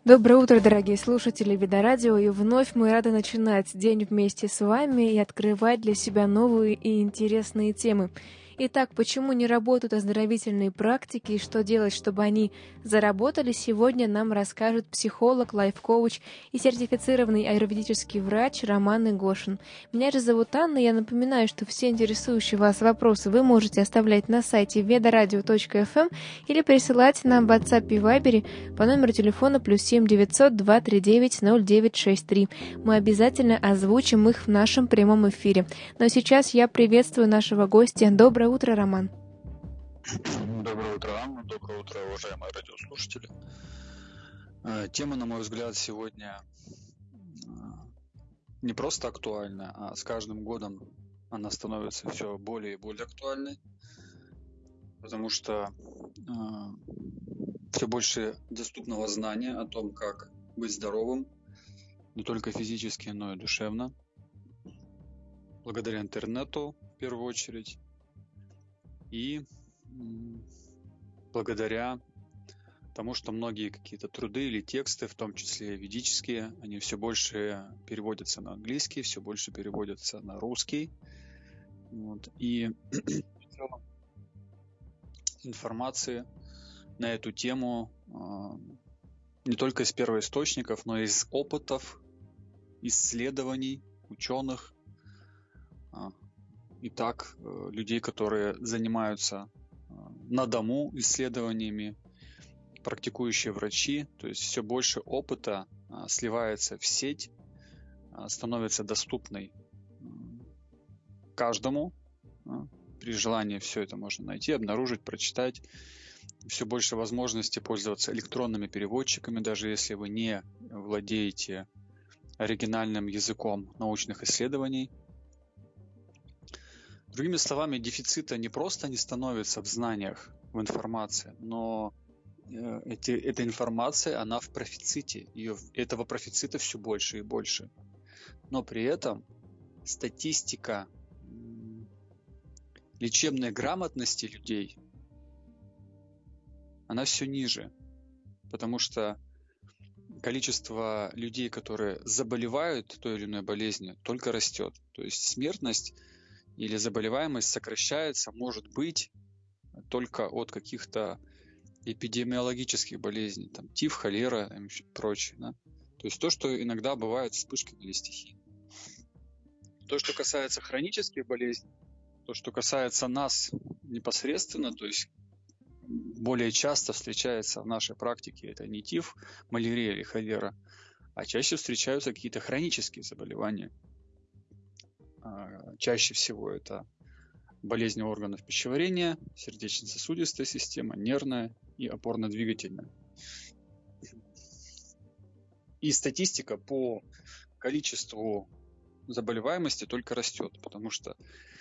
Доброе утро, дорогие слушатели Видорадио, и вновь мы рады начинать день вместе с вами и открывать для себя новые и интересные темы. Итак, почему не работают оздоровительные практики и что делать, чтобы они заработали, сегодня нам расскажет психолог, лайф-коуч и сертифицированный аюрведический врач Роман Игошин. Меня же зовут Анна, я напоминаю, что все интересующие вас вопросы вы можете оставлять на сайте vedoradio.fm или присылать нам в WhatsApp и Viber по номеру телефона +7 900 239 0963. Мы обязательно озвучим их в нашем прямом эфире. Но сейчас я приветствую нашего гостя. Доброе утро, Роман. Доброе утро, Анна. Доброе утро, уважаемые радиослушатели. Тема, на мой взгляд, сегодня не просто актуальна, а с каждым годом она становится все более и более актуальной, потому что все больше доступного знания о том, как быть здоровым, не только физически, но и душевно, благодаря интернету в первую очередь, и благодаря тому, что многие какие-то труды или тексты, в том числе ведические, они все больше переводятся на английский, все больше переводятся на русский. И в целом информации на эту тему не только из первоисточников, но и из опытов, исследований ученых, и так людей, которые занимаются на дому исследованиями, практикующие врачи, то есть все больше опыта сливается в сеть, становится доступной каждому. При желании все это можно найти, обнаружить, прочитать. Все больше возможностей пользоваться электронными переводчиками, даже если вы не владеете оригинальным языком научных исследований. Другими словами, дефицита не просто не становится в знаниях, в информации, но эта информация, она в профиците. Этого профицита все больше и больше. Но при этом статистика лечебной грамотности людей, она все ниже. Потому что количество людей, которые заболевают той или иной болезнью, только растет. То есть смертность или заболеваемость сокращается, может быть, только от каких-то эпидемиологических болезней, там тиф, холера и прочее. Да? То есть то, что иногда бывают вспышками или стихии. То, что касается хронических болезней, то, что касается нас непосредственно, то есть более часто встречается в нашей практике, это не тиф, малярия или холера, а чаще встречаются какие-то хронические заболевания. Чаще всего это болезни органов пищеварения, сердечно-сосудистая система, нервная и опорно-двигательная. И статистика по количеству заболеваемости только растет, потому что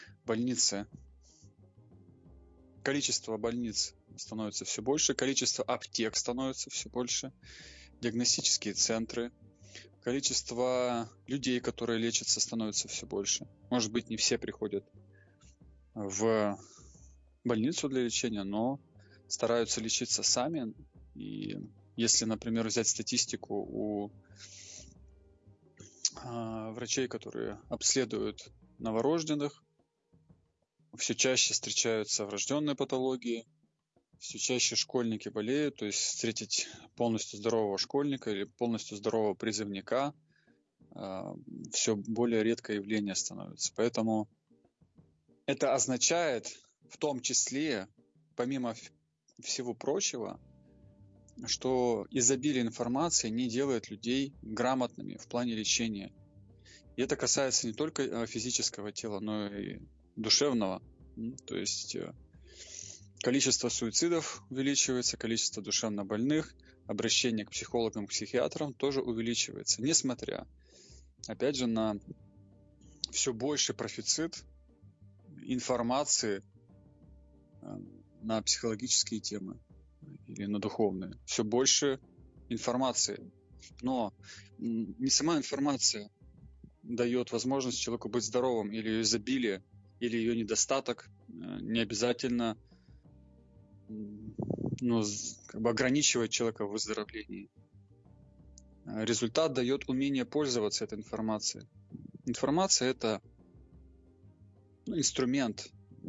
количество больниц становится все больше, количество аптек становится все больше, диагностические центры, количество людей, которые лечатся, становится все больше. Может быть, не все приходят в больницу для лечения, но стараются лечиться сами. И если, например, взять статистику у врачей, которые обследуют новорожденных, все чаще встречаются врожденные патологии, все чаще школьники болеют, то есть встретить полностью здорового школьника или полностью здорового призывника все более редкое явление становится. Поэтому это означает в том числе, помимо всего прочего, что изобилие информации не делает людей грамотными в плане лечения. И это касается не только физического тела, но и душевного. То есть количество суицидов увеличивается, количество душевнобольных, обращение к психологам, к психиатрам тоже увеличивается, несмотря, опять же, на все больше профицит информации на психологические темы или на духовные. Все больше информации. Но не сама информация дает возможность человеку быть здоровым, или ее изобилие, или ее недостаток не обязательно ограничивать человека в выздоровлении. Результат дает умение пользоваться этой информацией. Информация – это инструмент.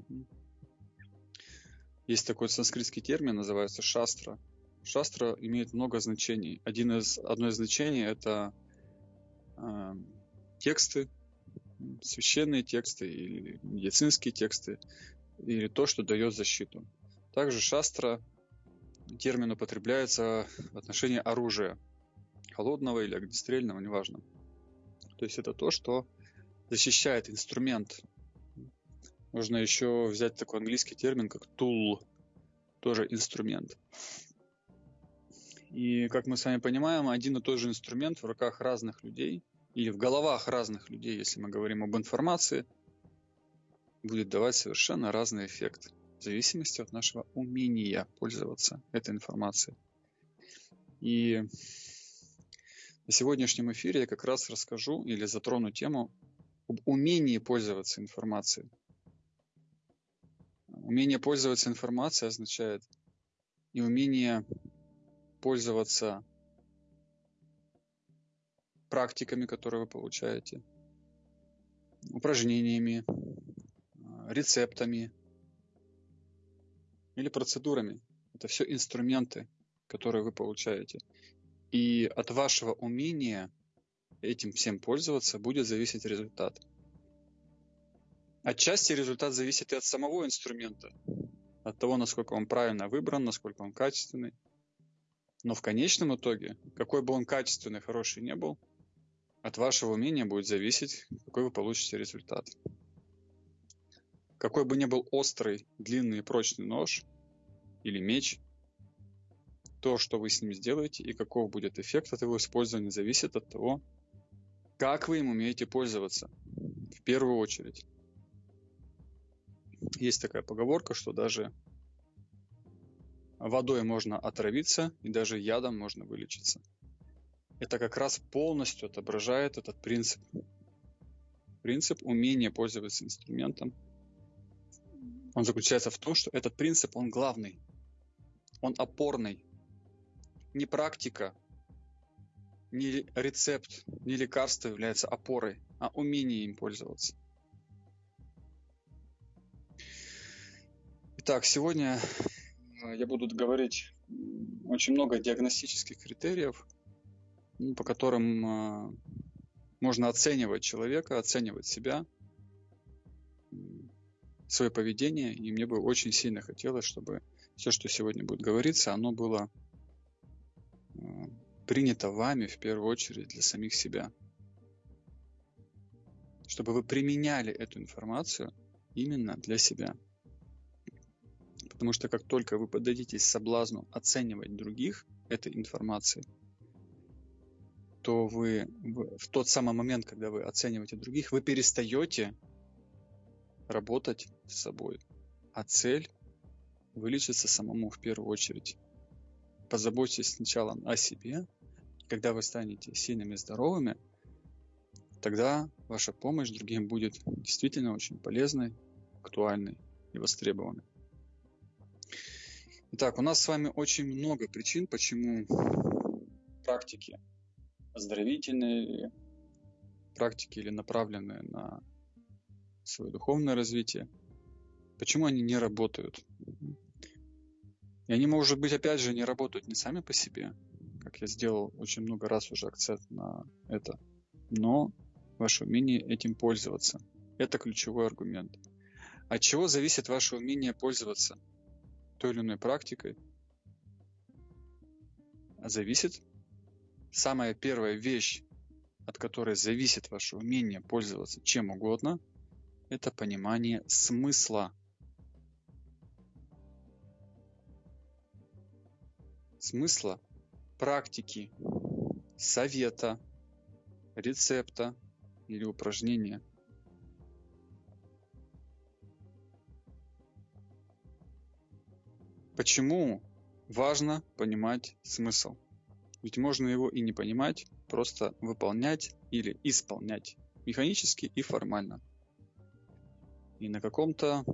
Есть такой санскритский термин, называется шастра. Шастра имеет много значений. Одно из значений – это тексты, священные тексты или медицинские тексты, или то, что дает защиту. Также шастра термин употребляется в отношении оружия, холодного или огнестрельного, неважно. То есть это то, что защищает инструмент. Можно еще взять такой английский термин, как tool, тоже инструмент. И, как мы с вами понимаем, один и тот же инструмент в руках разных людей или в головах разных людей, если мы говорим об информации, будет давать совершенно разный эффект в зависимости от нашего умения пользоваться этой информацией. И на сегодняшнем эфире я как раз расскажу или затрону тему об умении пользоваться информацией. Умение пользоваться информацией означает и умение пользоваться практиками, которые вы получаете, упражнениями, рецептами или процедурами. Это все инструменты, которые вы получаете. И от вашего умения этим всем пользоваться будет зависеть результат. Отчасти результат зависит и от самого инструмента, от того, насколько он правильно выбран, насколько он качественный. Но в конечном итоге, какой бы он качественный, хороший не был, от вашего умения будет зависеть, какой вы получите результат. Какой бы ни был острый, длинный и прочный нож или меч, то, что вы с ним сделаете и каков будет эффект от его использования, зависит от того, как вы им умеете пользоваться. В первую очередь. Есть такая поговорка, что даже водой можно отравиться и даже ядом можно вылечиться. Это как раз полностью отображает этот принцип. Принцип умения пользоваться инструментом. Он заключается в том, что этот принцип, он главный. Он опорный. Не практика, не рецепт, не лекарство является опорой, а умение им пользоваться. Итак, сегодня я буду говорить очень много диагностических критериев, по которым можно оценивать человека, оценивать себя, свое поведение. И мне бы очень сильно хотелось, чтобы все, что сегодня будет говориться, оно было принято вами в первую очередь для самих себя. Чтобы вы применяли эту информацию именно для себя. Потому что как только вы поддадитесь соблазну оценивать других этой информацией, то вы в тот самый момент, когда вы оцениваете других, вы перестаете работать с собой. А цель – вылечиться самому в первую очередь. Позаботьтесь сначала о себе. Когда вы станете сильными и здоровыми, тогда ваша помощь другим будет действительно очень полезной, актуальной и востребованной. Итак, у нас с вами очень много причин, почему практики оздоровительные, практики или направленные на свое духовное развитие, почему они не работают. И они, может быть, опять же, не работают не сами по себе, как я сделал очень много раз уже акцент на это, но ваше умение этим пользоваться. Это ключевой аргумент. От чего зависит ваше умение пользоваться той или иной практикой? Зависит самая первая вещь, от которой зависит ваше умение пользоваться чем угодно, это понимание смысла. Смысла практики, совета, рецепта или упражнения. Почему важно понимать смысл? Ведь можно его и не понимать, просто выполнять или исполнять механически и формально. И на каком-то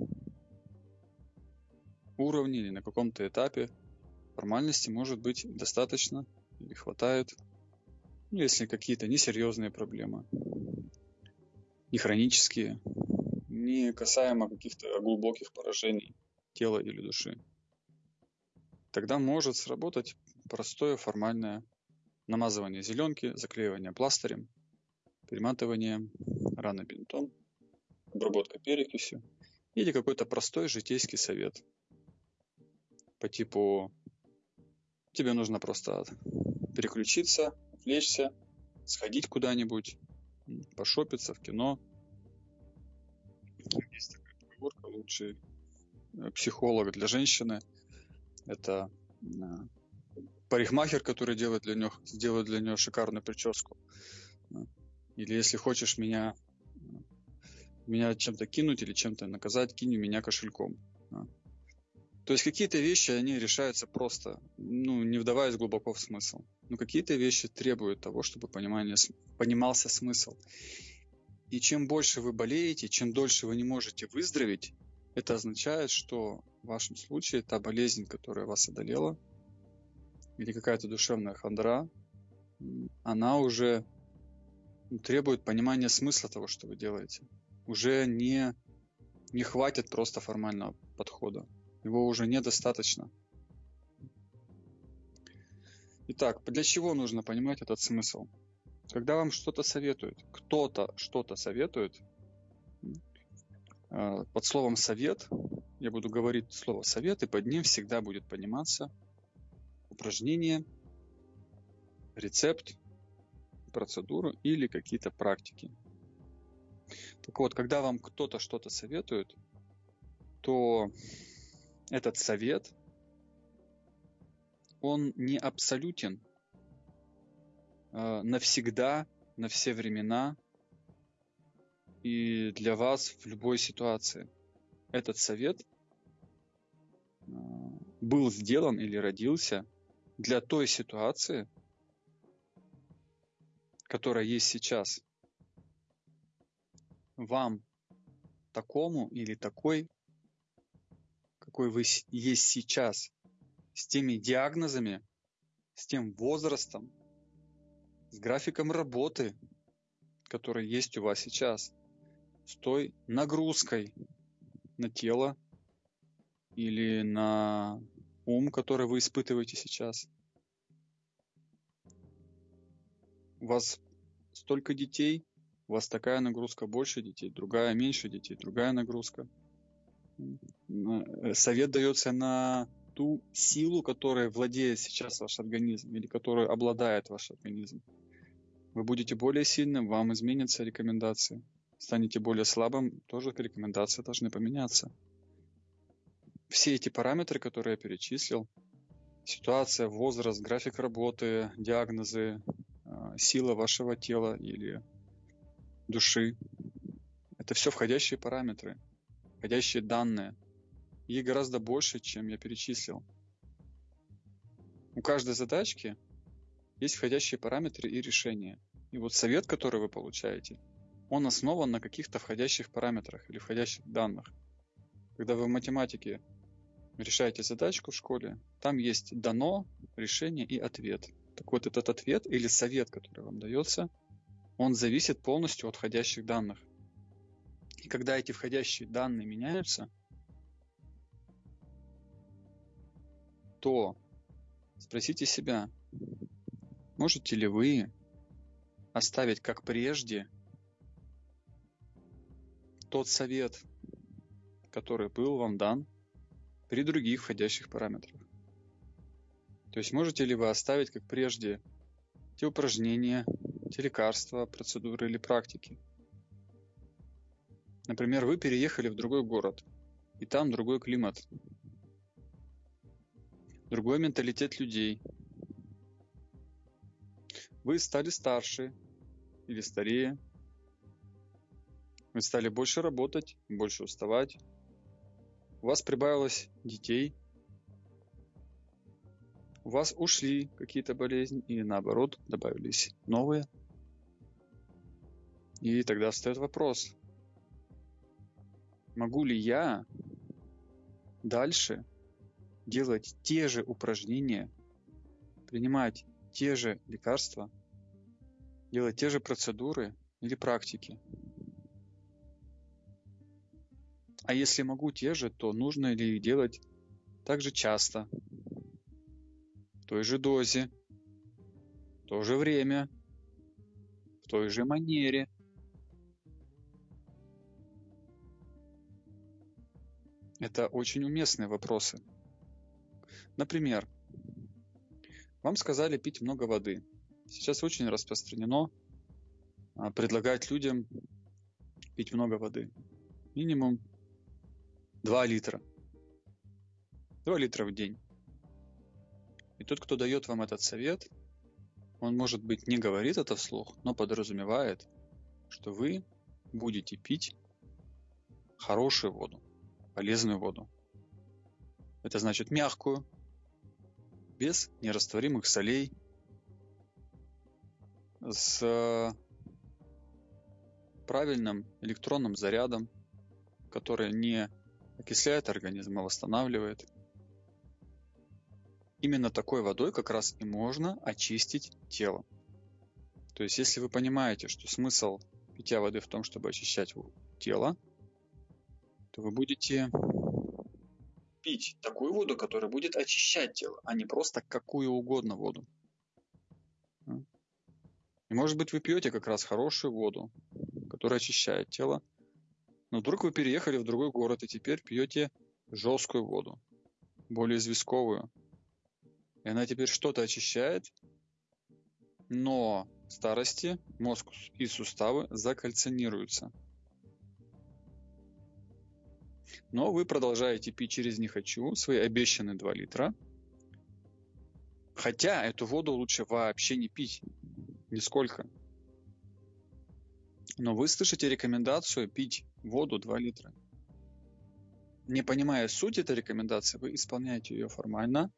уровне или на каком-то этапе формальности может быть достаточно или хватает. Ну, если какие-то несерьезные проблемы, не хронические, не касаемо каких-то глубоких поражений тела или души, тогда может сработать простое формальное намазывание зеленки, заклеивание пластырем, перематывание раны бинтом, обработка перекисью или какой-то простой житейский совет по типу тебе нужно просто переключиться, отвлечься, сходить куда-нибудь, пошопиться в кино. Есть такая поговорка: лучший психолог для женщины — это парикмахер, который сделает для нее шикарную прическу. Или если хочешь меня чем-то кинуть или чем-то наказать, кинь меня кошельком. То есть какие-то вещи, они решаются просто, не вдаваясь глубоко в смысл. Но какие-то вещи требуют того, чтобы понимался смысл. И чем больше вы болеете, чем дольше вы не можете выздороветь, это означает, что в вашем случае та болезнь, которая вас одолела, или какая-то душевная хандра, она уже требует понимания смысла того, что вы делаете. Уже не хватит просто формального подхода. Его уже недостаточно. Итак, для чего нужно понимать этот смысл? Когда вам что-то советуют, кто-то что-то советует, под словом «совет» я буду говорить слово «совет», и под ним всегда будет пониматься упражнение, рецепт, процедуру или какие-то практики. Так вот, когда вам кто-то что-то советует, то этот совет, он не абсолютен навсегда, на все времена и для вас в любой ситуации. Этот совет был сделан или родился для той ситуации, которая есть сейчас. Вам такому или такой, какой вы есть сейчас, с теми диагнозами, с тем возрастом, с графиком работы, который есть у вас сейчас, с той нагрузкой на тело или на ум, который вы испытываете сейчас. У вас столько детей, у вас такая нагрузка, больше детей, другая меньше детей, другая нагрузка. Совет дается на ту силу, которой владеет сейчас ваш организм или которой обладает ваш организм. Вы будете более сильным, вам изменятся рекомендации. Станете более слабым, тоже рекомендации должны поменяться. Все эти параметры, которые я перечислил, ситуация, возраст, график работы, диагнозы, сила вашего тела или души, это все входящие параметры, входящие данные. Их гораздо больше, чем я перечислил. У каждой задачки есть входящие параметры и решения. И вот совет, который вы получаете, он основан на каких-то входящих параметрах или входящих данных. Когда вы в математике решаете задачку в школе, там есть дано, решение и ответ. Так вот, этот ответ или совет, который вам дается, он зависит полностью от входящих данных. И когда эти входящие данные меняются, то спросите себя, можете ли вы оставить как прежде тот совет, который был вам дан при других входящих параметрах. То есть можете ли вы оставить как прежде те упражнения, те лекарства, процедуры или практики. Например, вы переехали в другой город, и там другой климат, другой менталитет людей. Вы стали старше или старее. Вы стали больше работать, больше уставать. У вас прибавилось детей. У вас ушли какие-то болезни или наоборот добавились новые. И тогда встает вопрос, могу ли я дальше делать те же упражнения, принимать те же лекарства, делать те же процедуры или практики. А если могу те же, то нужно ли их делать так же часто, в той же дозе, в то же время, в той же манере? Это очень уместные вопросы. Например, вам сказали пить много воды. Сейчас очень распространено предлагать людям пить много воды. Минимум 2 литра. 2 литра в день. И тот, кто дает вам этот совет, он, может быть, не говорит это вслух, но подразумевает, что вы будете пить хорошую воду, полезную воду. Это значит мягкую, без нерастворимых солей, с правильным электронным зарядом, который не окисляет организм, а восстанавливает. Именно такой водой как раз и можно очистить тело. То есть, если вы понимаете, что смысл питья воды в том, чтобы очищать тело, то вы будете пить такую воду, которая будет очищать тело, а не просто какую угодно воду. И, может быть, вы пьете как раз хорошую воду, которая очищает тело, но вдруг вы переехали в другой город и теперь пьете жесткую воду, более известковую. И она теперь что-то очищает, но в старости мозг и суставы закальцинируются. Но вы продолжаете пить через «не хочу» свои обещанные 2 литра, хотя эту воду лучше вообще не пить, нисколько. Но вы слышите рекомендацию пить воду 2 литра. Не понимая суть этой рекомендации, вы исполняете ее формально,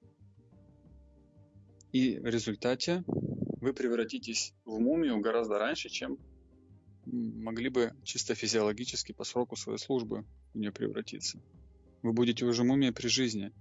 и в результате вы превратитесь в мумию гораздо раньше, чем могли бы чисто физиологически по сроку своей службы в нее превратиться. Вы будете уже мумией при жизни.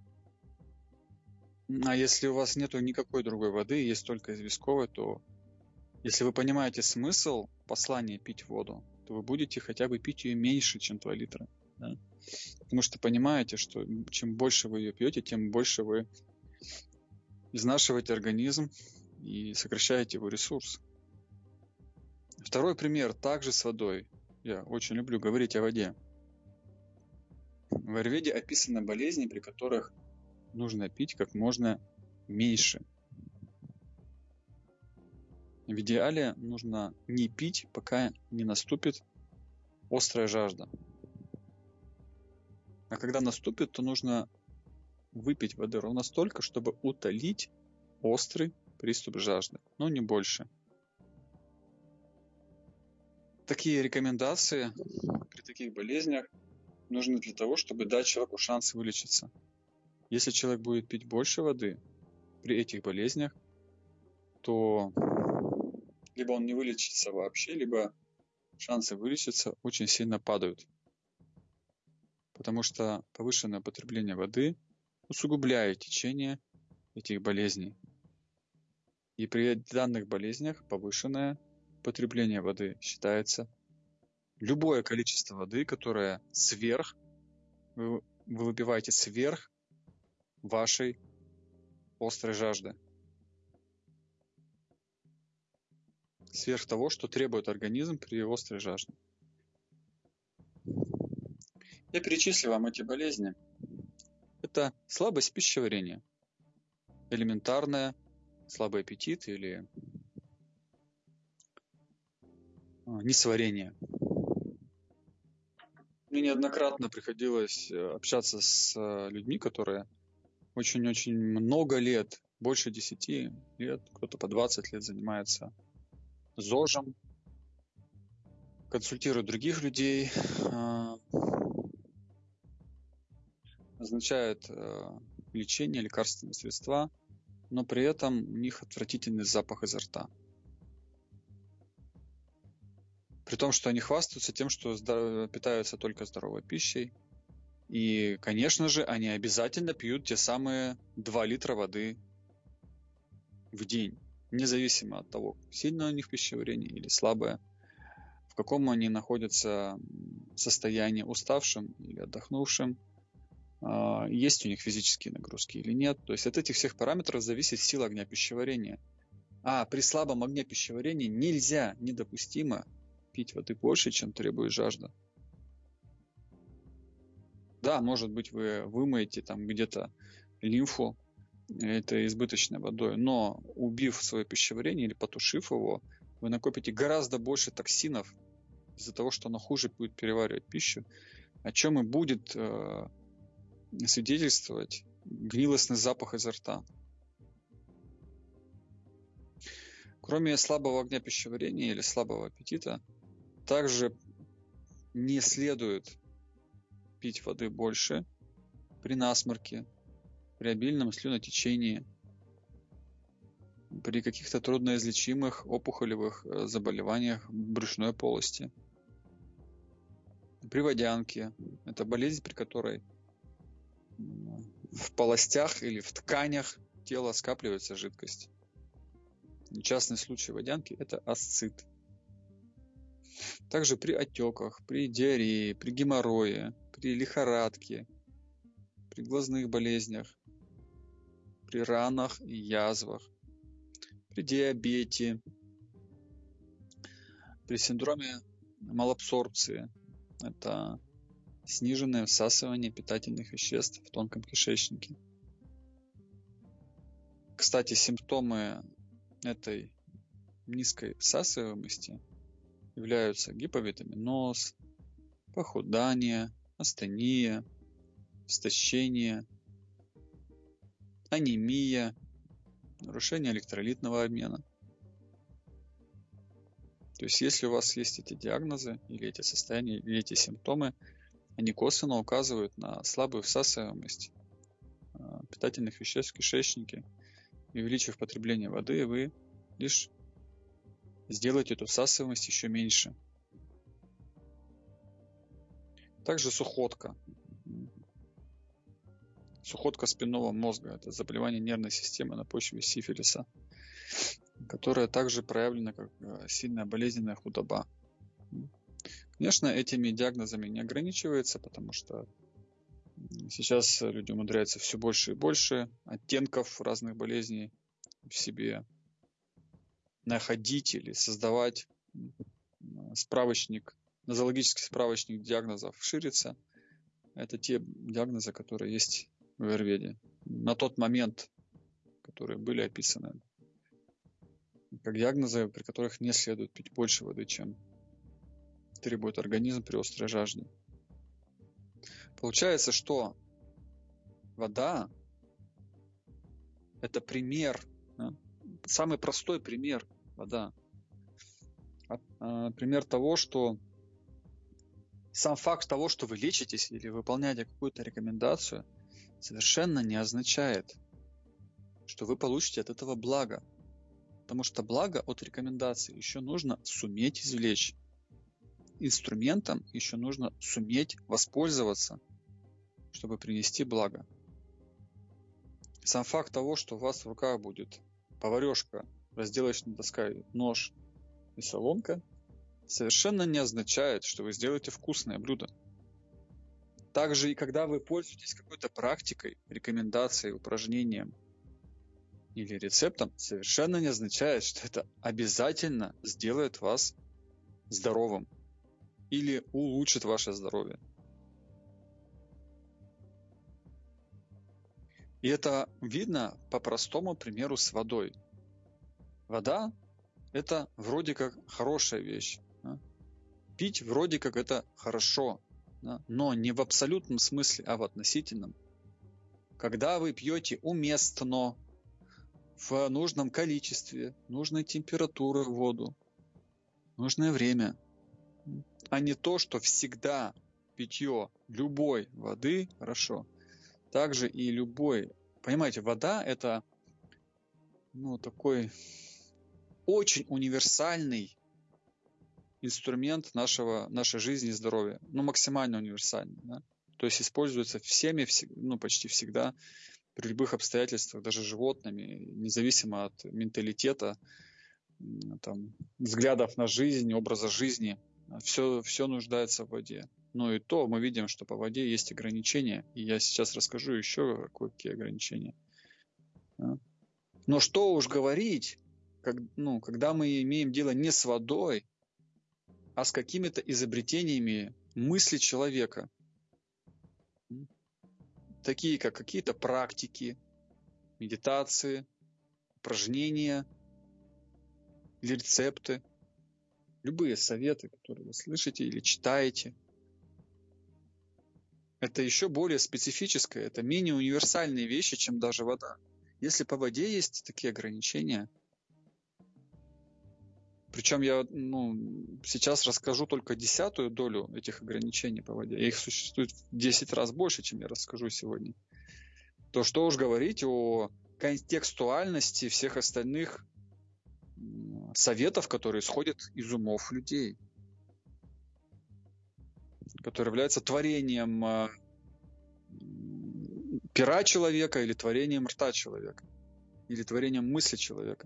А если у вас нету никакой другой воды, есть только известковая, то если вы понимаете смысл послания пить воду, то вы будете хотя бы пить ее меньше, чем 2 литра. Да? Потому что понимаете, что чем больше вы ее пьете, тем больше вы изнашиваете организм и сокращаете его ресурс. Второй пример также с водой. Я очень люблю говорить о воде. В аюрведе описаны болезни, при которых нужно пить как можно меньше. В идеале нужно не пить, пока не наступит острая жажда. А когда наступит, то нужно выпить воды ровно столько, чтобы утолить острый приступ жажды, но не больше. Такие рекомендации при таких болезнях нужны для того, чтобы дать человеку шанс вылечиться. Если человек будет пить больше воды при этих болезнях, то либо он не вылечится вообще, либо шансы вылечиться очень сильно падают. Потому что повышенное употребление воды усугубляет течение этих болезней. И при данных болезнях повышенное потребление воды считается любое количество воды, которое вы выпиваете сверх вашей острой жажды. Сверх того, что требует организм при острой жажде. Я перечислю вам эти болезни. Это слабость пищеварения, элементарная, слабый аппетит или несварение. Мне неоднократно приходилось общаться с людьми, которые очень-очень много лет, больше 10 лет, кто-то по 20 лет занимается ЗОЖем, консультирует других людей, назначает лечение, лекарственные средства, но при этом у них отвратительный запах изо рта. При том, что они хвастаются тем, что питаются только здоровой пищей. И, конечно же, они обязательно пьют те самые 2 литра воды в день. независимо от того, сильное у них пищеварение или слабое, в каком они находятся состоянии, уставшим или отдохнувшим, есть у них физические нагрузки или нет. То есть от этих всех параметров зависит сила огня пищеварения. А при слабом огне пищеварения нельзя, недопустимо пить воды больше, чем требует жажда. Да, может быть, вы вымоете там где-то лимфу этой избыточной водой, но убив свое пищеварение или потушив его, вы накопите гораздо больше токсинов из-за того, что оно хуже будет переваривать пищу, о чем и будет свидетельствовать гнилостный запах изо рта. Кроме слабого огня пищеварения или слабого аппетита, также не следует пить воды больше при насморке, при обильном слюнотечении, при каких-то трудноизлечимых опухолевых заболеваниях брюшной полости, при водянке. Это болезнь, при которой в полостях или в тканях тела скапливается жидкость. Частный случай водянки – это асцит. Также при отеках, при диарее, при геморрое, при лихорадке, при глазных болезнях, при ранах и язвах, при диабете, при синдроме малабсорбции. Это сниженное всасывание питательных веществ в тонком кишечнике. Кстати, симптомы этой низкой всасываемости являются гиповитаминоз, похудание, астения, истощение, анемия, нарушение электролитного обмена. То есть, если у вас есть эти диагнозы, или эти состояния, или эти симптомы, они косвенно указывают на слабую всасываемость питательных веществ в кишечнике. И увеличив потребление воды, вы лишь сделаете эту всасываемость еще меньше. Также сухотка. Сухотка спинного мозга – это заболевание нервной системы на почве сифилиса, которое также проявлено как сильная болезненная худоба. Конечно, этими диагнозами не ограничивается, потому что сейчас люди умудряются все больше и больше оттенков разных болезней в себе находить или создавать. Справочник, нозологический справочник диагнозов ширится. Это те диагнозы, которые есть в аюрведе. На тот момент, которые были описаны как диагнозы, при которых не следует пить больше воды, чем требует организм при острой жажде. Получается, что вода – это пример, самый простой пример вода. Пример того, что сам факт того, что вы лечитесь или выполняете какую-то рекомендацию, совершенно не означает, что вы получите от этого благо. Потому что благо от рекомендации еще нужно суметь извлечь. Инструментом еще нужно суметь воспользоваться, чтобы принести благо. Сам факт того, что у вас в руках будет поварешка, разделочная доска, нож и соломка, совершенно не означает, что вы сделаете вкусное блюдо. Также и когда вы пользуетесь какой-то практикой, рекомендацией, упражнением или рецептом, совершенно не означает, что это обязательно сделает вас здоровым или улучшит ваше здоровье. И это видно по простому примеру с водой. Вода – это вроде как хорошая вещь. Да? Пить вроде как это хорошо, да? Но не в абсолютном смысле, а в относительном. Когда вы пьете уместно, в нужном количестве, нужной температуры воду, нужное время, а не то, что всегда питье любой воды хорошо. Также и любой, понимаете, вода это такой очень универсальный инструмент нашей жизни и здоровья, максимально универсальный, да? То есть используется всеми, почти всегда при любых обстоятельствах, даже животными, независимо от менталитета, там, взглядов на жизнь, образа жизни, все нуждается в воде. Но и то мы видим, что по воде есть ограничения, и я сейчас расскажу еще какие ограничения. Но что уж говорить, когда мы имеем дело не с водой, а с какими-то изобретениями мысли человека, такие как какие-то практики, медитации, упражнения или рецепты, любые советы, которые вы слышите или читаете. Это еще более специфическое, это менее универсальные вещи, чем даже вода. Если по воде есть такие ограничения, причем я сейчас расскажу только 10-ю долю этих ограничений по воде, их существует в 10 раз больше, чем я расскажу сегодня, то что уж говорить о контекстуальности всех остальных советов, которые исходят из умов людей, которые являются творением пера человека или творением рта человека, или творением мысли человека.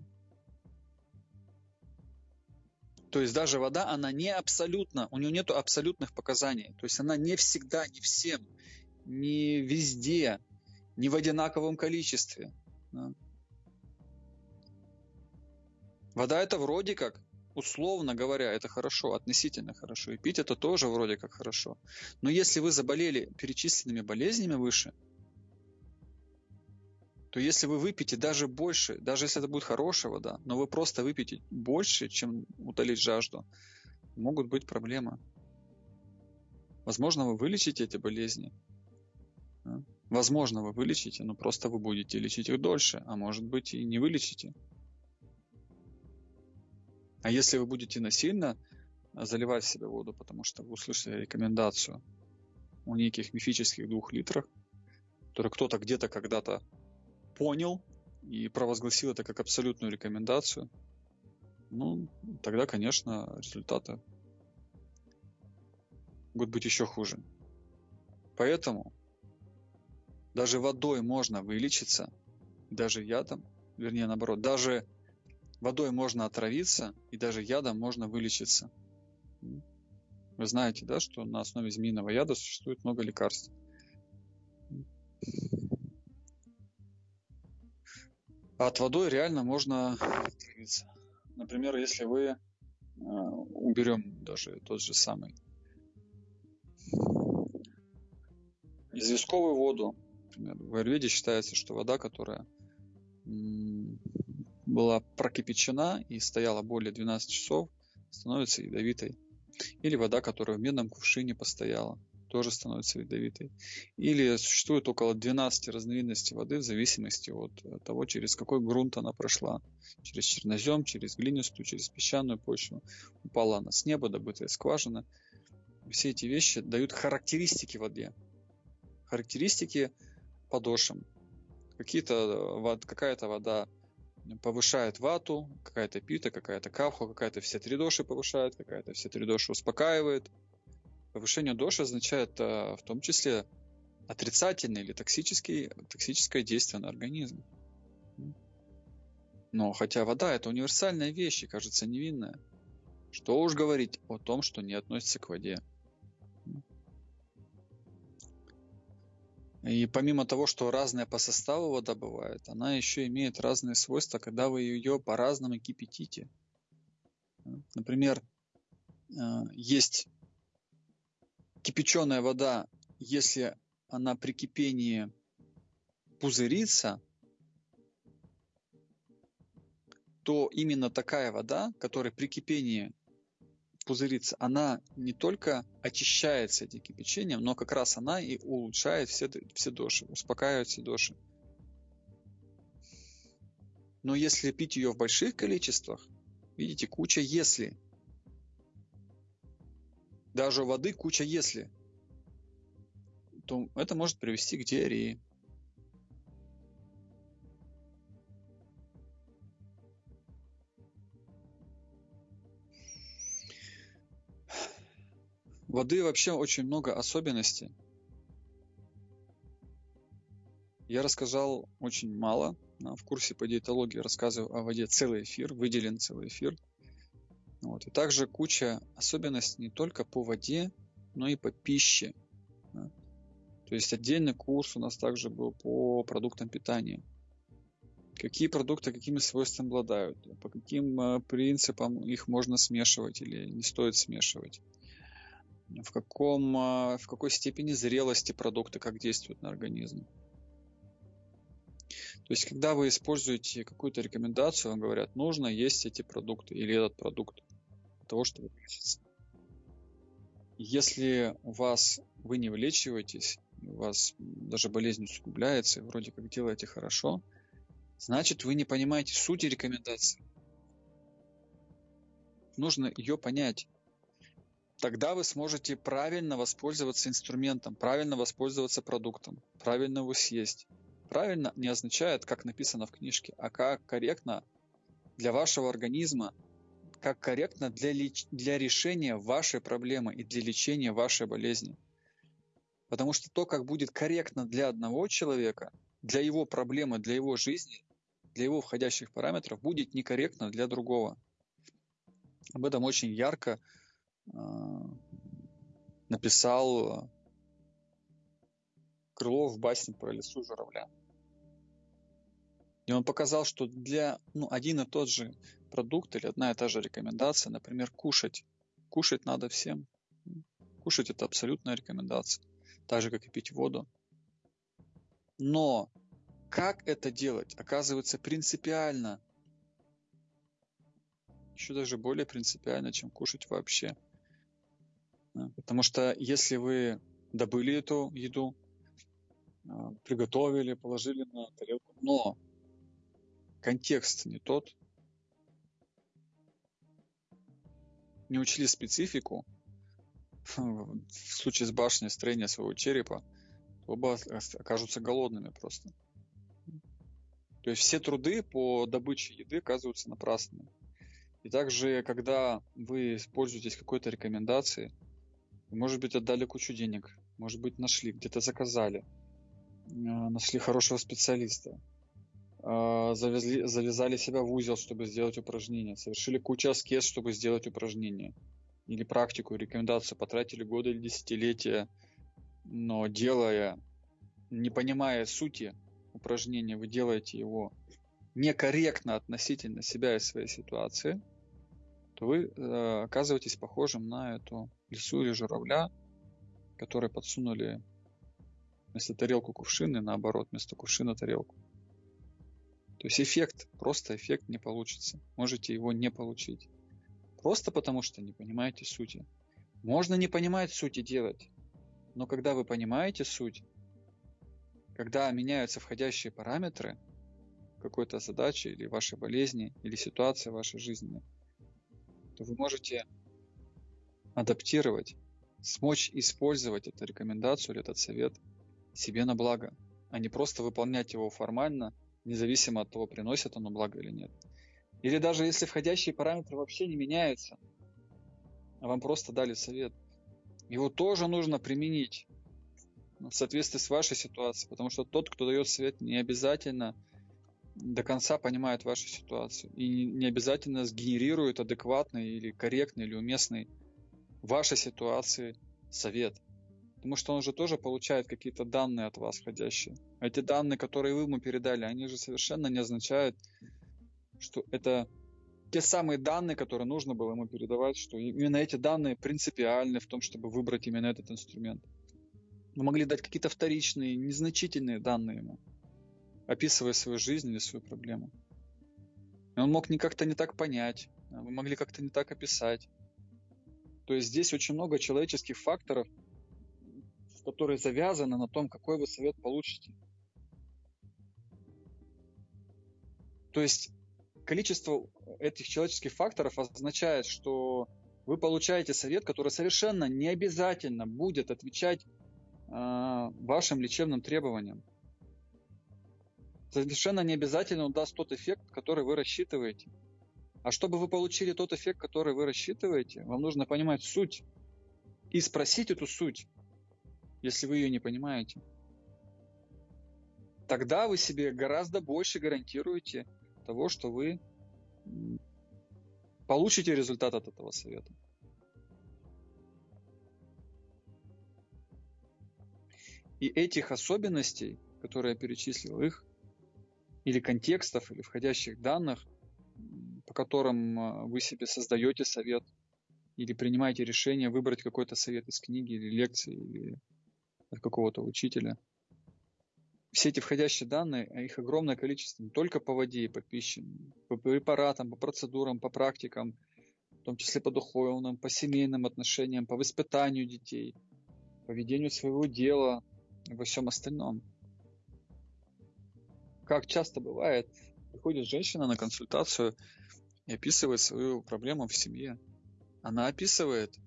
То есть даже вода, она не абсолютна, у нее нет абсолютных показаний. То есть она не всегда, не всем, не везде, не в одинаковом количестве. Да. Вода это вроде как, условно говоря, это хорошо, относительно хорошо. И пить это тоже вроде как хорошо. Но если вы заболели перечисленными болезнями выше, то если вы выпьете даже больше, даже если это будет хорошая вода, но вы просто выпьете больше, чем утолить жажду, могут быть проблемы. Возможно, вы вылечите эти болезни. Возможно, вы вылечите, но просто вы будете лечить их дольше, а может быть и не вылечите. А если вы будете насильно заливать в себя воду, потому что вы услышали рекомендацию о неких мифических 2 литрах, которые кто-то где-то когда-то понял и провозгласил это как абсолютную рекомендацию, тогда, конечно, результаты могут быть еще хуже. Поэтому даже водой можно вылечиться, даже ядом, вернее наоборот, даже водой можно отравиться, и даже ядом можно вылечиться. Вы знаете, да, что на основе змеиного яда существует много лекарств. А от водой реально можно отравиться. Например, если вы уберем даже тот же самый известковую воду, например, в аюрведе считается, что вода, которая была прокипячена и стояла более 12 часов, становится ядовитой. Или вода, которая в медном кувшине постояла, тоже становится ядовитой. Или существует около 12 разновидностей воды в зависимости от того, через какой грунт она прошла. Через чернозем, через глинистую, через песчаную почву. Упала она с неба, добытая скважина. Все эти вещи дают характеристики воде. Характеристики по дошам. Какая-то вода повышает вату, какая-то пита, какая-то капха, какая-то все 3 доши повышает, какая-то все 3 доши успокаивает. Повышение доши означает в том числе отрицательное или токсическое действие на организм. Но хотя вода это универсальная вещь и кажется невинная, что уж говорить о том, что не относится к воде. И помимо того, что разная по составу вода бывает, она еще имеет разные свойства, когда вы ее по-разному кипятите. Например, есть кипяченая вода, если она при кипении пузырится, то именно такая вода, которая при кипении пузырится, она не только очищается этим кипячением, но как раз она и улучшает все доши, успокаивает все доши. Но если пить ее в больших количествах, видите, куча «если». Даже у воды куча «если», то это может привести к диарее. У воды вообще очень много особенностей. Я рассказал очень мало. В курсе по диетологии рассказываю о воде целый эфир, выделен целый эфир. Вот. И также куча особенностей не только по воде, но и по пище. Да. То есть отдельный курс у нас также был по продуктам питания. Какие продукты какими свойствами обладают, по каким принципам их можно смешивать или не стоит смешивать, в какой степени зрелости продукты, как действуют на организм. То есть, когда вы используете какую-то рекомендацию, вам говорят, нужно есть эти продукты или этот продукт для того, чтобы вылечиться. Если вы не вылечиваетесь, у вас даже болезнь усугубляется, и вроде как делаете хорошо, значит, вы не понимаете сути рекомендации. Нужно ее понять. Тогда вы сможете правильно воспользоваться инструментом, правильно воспользоваться продуктом, правильно его съесть. Правильно не означает, как написано в книжке, а как корректно для вашего организма, как корректно для решения вашей проблемы и для лечения вашей болезни. Потому что то, как будет корректно для одного человека, для его проблемы, для его жизни, для его входящих параметров, будет некорректно для другого. Об этом очень ярко написал Крылов в басне про лису и журавля. И он показал, что для один и тот же продукт или одна и та же рекомендация, например, кушать. Кушать надо всем. Кушать – это абсолютная рекомендация. Так же, как и пить воду. Но как это делать, оказывается принципиально. Еще даже более принципиально, чем кушать вообще. Потому что если вы добыли эту еду, приготовили, положили на тарелку, но контекст не тот, не учли специфику, в случае с башней строения своего черепа, то оба окажутся голодными просто. То есть все труды по добыче еды оказываются напрасными. И также, когда вы пользуетесь какой-то рекомендацией, вы, может быть, отдали кучу денег, может быть, нашли, где-то заказали, нашли хорошего специалиста, завязали себя в узел, чтобы сделать упражнение, совершили кучу аскез, чтобы сделать упражнение, или практику, рекомендацию, потратили годы или десятилетия, но делая, не понимая сути упражнения, вы делаете его некорректно относительно себя и своей ситуации, то вы оказываетесь похожим на эту лису или журавля, которые подсунули вместо тарелку кувшин и наоборот, вместо кувшина тарелку. То есть просто эффект не получится. Можете его не получить. Просто потому, что не понимаете сути. Можно не понимать сути делать, но когда вы понимаете суть, когда меняются входящие параметры какой-то задачи или вашей болезни, или ситуации вашей жизни, то вы можете адаптировать, смочь использовать эту рекомендацию или этот совет себе на благо, а не просто выполнять его формально, независимо от того, приносит оно благо или нет. Или даже если входящие параметры вообще не меняются, а вам просто дали совет, его тоже нужно применить в соответствии с вашей ситуацией, потому что тот, кто дает совет, не обязательно до конца понимает вашу ситуацию и не обязательно сгенерирует адекватный или корректный или уместный в вашей ситуации совет. Потому что он же тоже получает какие-то данные от вас входящие. А эти данные, которые вы ему передали, они же совершенно не означают, что это те самые данные, которые нужно было ему передавать, что именно эти данные принципиальны в том, чтобы выбрать именно этот инструмент. Вы могли дать какие-то вторичные, незначительные данные ему, описывая свою жизнь или свою проблему. И он мог как-то не так понять, вы могли как-то не так описать. То есть здесь очень много человеческих факторов, которые завязаны на том, какой вы совет получите. То есть количество этих человеческих факторов означает, что вы получаете совет, который совершенно не обязательно будет отвечать вашим лечебным требованиям. Совершенно не обязательно он даст тот эффект, который вы рассчитываете. А чтобы вы получили тот эффект, который вы рассчитываете, вам нужно понимать суть и спросить эту суть, если вы ее не понимаете. тогда вы себе гораздо больше гарантируете того, что вы получите результат от этого совета. И этих особенностей, которые я перечислил, их или контекстов, или входящих данных, по которым вы себе создаете совет, или принимаете решение выбрать какой-то совет из книги, или лекции, или от какого-то учителя. Все эти входящие данные, их огромное количество, не только по воде и по пище, по препаратам, по процедурам, по практикам, в том числе по духовным, по семейным отношениям, по воспитанию детей, по ведению своего дела и во всем остальном. Как часто бывает, приходит женщина на консультацию и описывает свою проблему в семье. Она описывает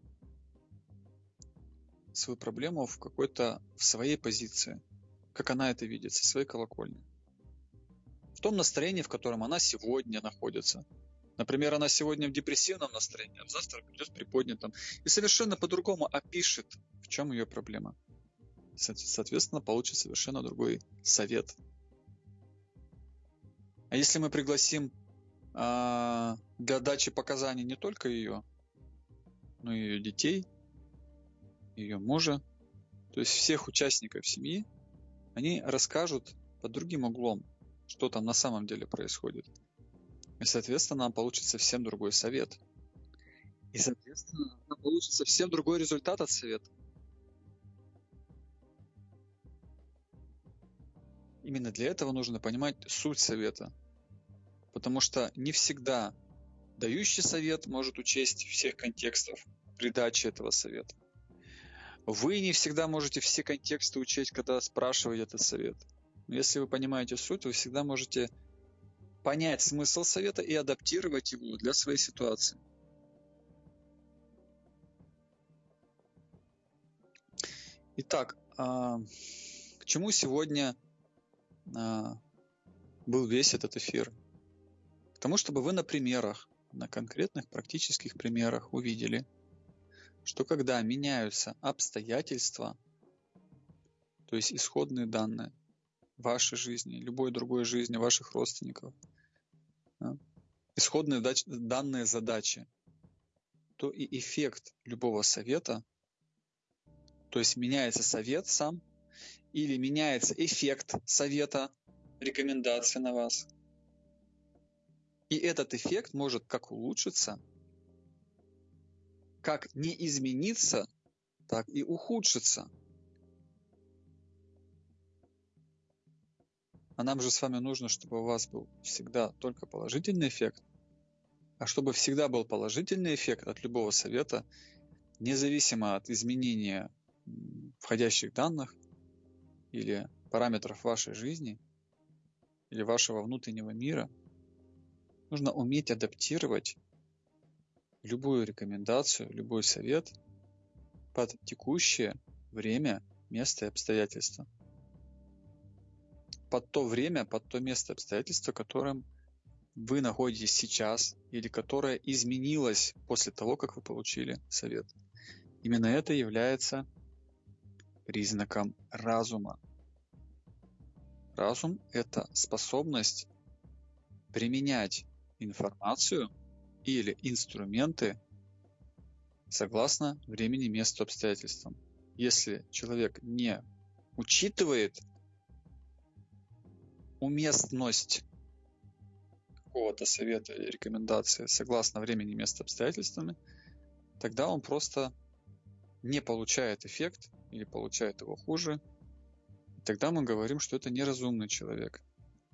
свою проблему в своей позиции, как она это видит, со своей колокольни. В том настроении, в котором она сегодня находится. Например, она сегодня в депрессивном настроении, а завтра придет в приподнятом. И совершенно по-другому опишет, в чем ее проблема. Соответственно, получит совершенно другой совет. А если мы пригласим для дачи показаний не только ее, но и ее детей, ее мужа, то есть всех участников семьи, они расскажут под другим углом, что там на самом деле происходит. И, соответственно, нам получится совсем другой совет. И, соответственно, нам получится совсем другой результат от совета. Именно для этого нужно понимать суть совета. Потому что не всегда дающий совет может учесть всех контекстов при даче этого совета. Вы не всегда можете все контексты учесть, когда спрашиваете этот совет. Но если вы понимаете суть, вы всегда можете понять смысл совета и адаптировать его для своей ситуации. Итак, к чему сегодня был весь этот эфир? К тому, чтобы вы на примерах, на конкретных практических примерах увидели, что когда меняются обстоятельства, то есть исходные данные вашей жизни, любой другой жизни ваших родственников, исходные данные задачи, то и эффект любого совета, то есть меняется совет сам, или меняется эффект совета, рекомендации на вас. И этот эффект может как улучшиться, как не измениться, так и ухудшиться. А нам же с вами нужно, чтобы у вас был всегда только положительный эффект. А чтобы всегда был положительный эффект от любого совета, независимо от изменения входящих данных или параметров вашей жизни или вашего внутреннего мира, нужно уметь адаптировать любую рекомендацию, любой совет под текущее время, место и обстоятельства. Под то время, под то место и обстоятельства, в котором вы находитесь сейчас или которое изменилось после того, как вы получили совет. Именно это является признаком разума. Разум – это способность применять информацию или инструменты согласно времени, месту, обстоятельствам. Если человек не учитывает уместность какого-то совета или рекомендации согласно времени, месту, обстоятельствам, тогда он просто не получает эффект или получает его хуже. И тогда мы говорим, что это неразумный человек.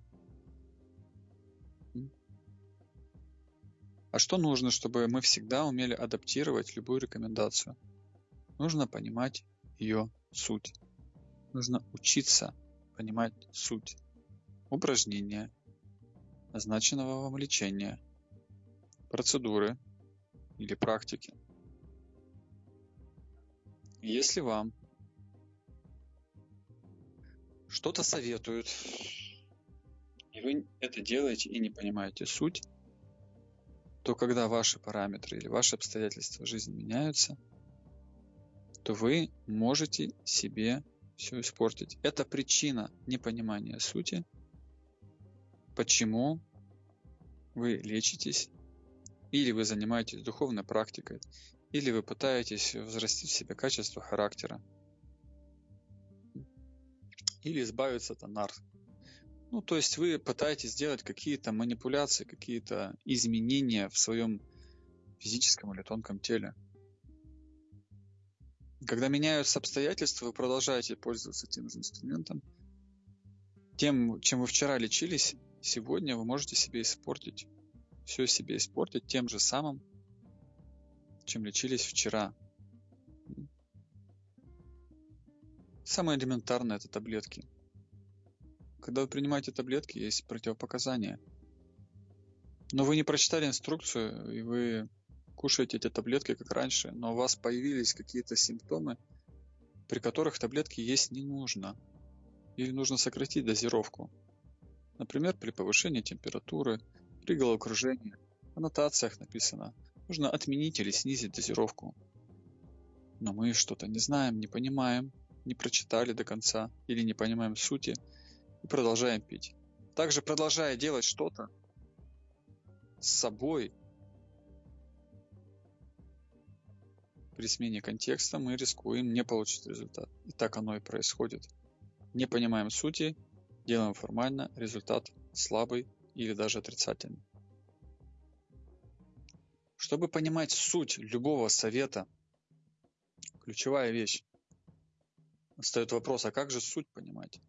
А что нужно, чтобы мы всегда умели адаптировать любую рекомендацию? Нужно понимать ее суть. Нужно учиться понимать суть. Упражнения, назначенного вам лечения, процедуры или практики. Если вам что-то советуют, и вы это делаете и не понимаете суть, то когда ваши параметры или ваши обстоятельства жизни меняются, то вы можете себе все испортить. Это причина непонимания сути, почему вы лечитесь, или вы занимаетесь духовной практикой, или вы пытаетесь взрастить в себе качество характера, или избавиться от анархии. То есть вы пытаетесь сделать какие-то манипуляции, какие-то изменения в своем физическом или тонком теле. Когда меняются обстоятельства, вы продолжаете пользоваться тем же инструментом. Тем, чем вы вчера лечились, сегодня вы можете себе испортить. Все себе испортить тем же самым, чем лечились вчера. Самое элементарное – это таблетки. Когда вы принимаете таблетки, есть противопоказания. Но вы не прочитали инструкцию, и вы кушаете эти таблетки, как раньше, но у вас появились какие-то симптомы, при которых таблетки есть не нужно. Или нужно сократить дозировку. Например, при повышении температуры, при головокружении. В аннотациях написано, нужно отменить или снизить дозировку. Но мы что-то не знаем, не понимаем, не прочитали до конца или не понимаем сути и продолжаем пить. Также, продолжая делать что-то с собой, при смене контекста мы рискуем не получить результат. И так оно и происходит. Не понимаем сути, делаем формально, результат слабый или даже отрицательный. Чтобы понимать суть любого совета, ключевая вещь. Встает вопрос, а как же суть понимать?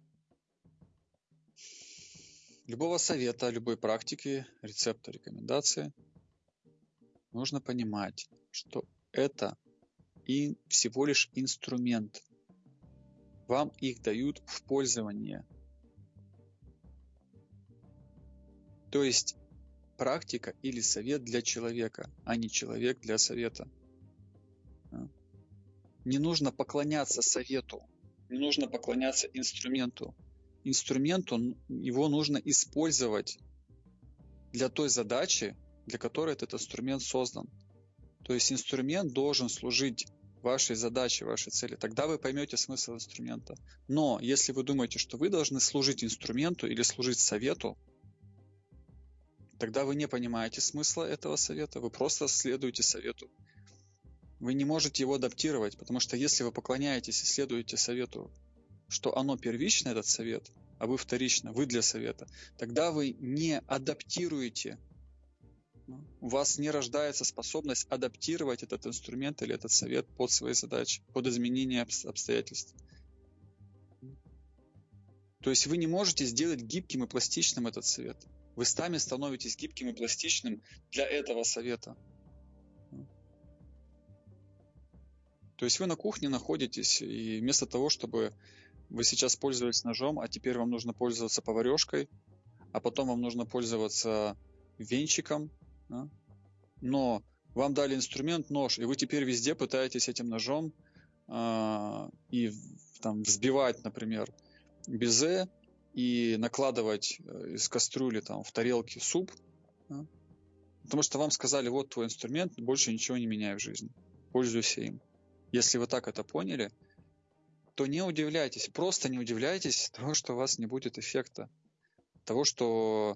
Любого совета, любой практики, рецепта, рекомендации нужно понимать, что это и всего лишь инструмент. Вам их дают в пользование. То есть практика или совет для человека, а не человек для совета. Не нужно поклоняться совету, не нужно поклоняться инструменту. Инструменту его нужно использовать для той задачи, для которой этот инструмент создан. То есть инструмент должен служить вашей задаче, вашей цели. Тогда вы поймете смысл инструмента. Но если вы думаете, что вы должны служить инструменту или служить совету, тогда вы не понимаете смысла этого совета, вы просто следуете совету. Вы не можете его адаптировать, потому что если вы поклоняетесь и следуете совету, что оно первично, этот совет, а вы вторично, вы для совета, тогда вы не адаптируете. У вас не рождается способность адаптировать этот инструмент или этот совет под свои задачи, под изменение обстоятельств. То есть вы не можете сделать гибким и пластичным этот совет. Вы сами становитесь гибким и пластичным для этого совета. То есть вы на кухне находитесь, и вместо того, чтобы вы сейчас пользовались ножом, а теперь вам нужно пользоваться поварешкой, а потом вам нужно пользоваться венчиком, да? Но вам дали инструмент, нож, и вы теперь везде пытаетесь этим ножом и там взбивать, например, безе и накладывать из кастрюли там, в тарелке суп, да? Потому что вам сказали, вот твой инструмент, больше ничего не меняй в жизни, пользуйся им. Если вы так это поняли, то не удивляйтесь, просто не удивляйтесь того, что у вас не будет эффекта, того, что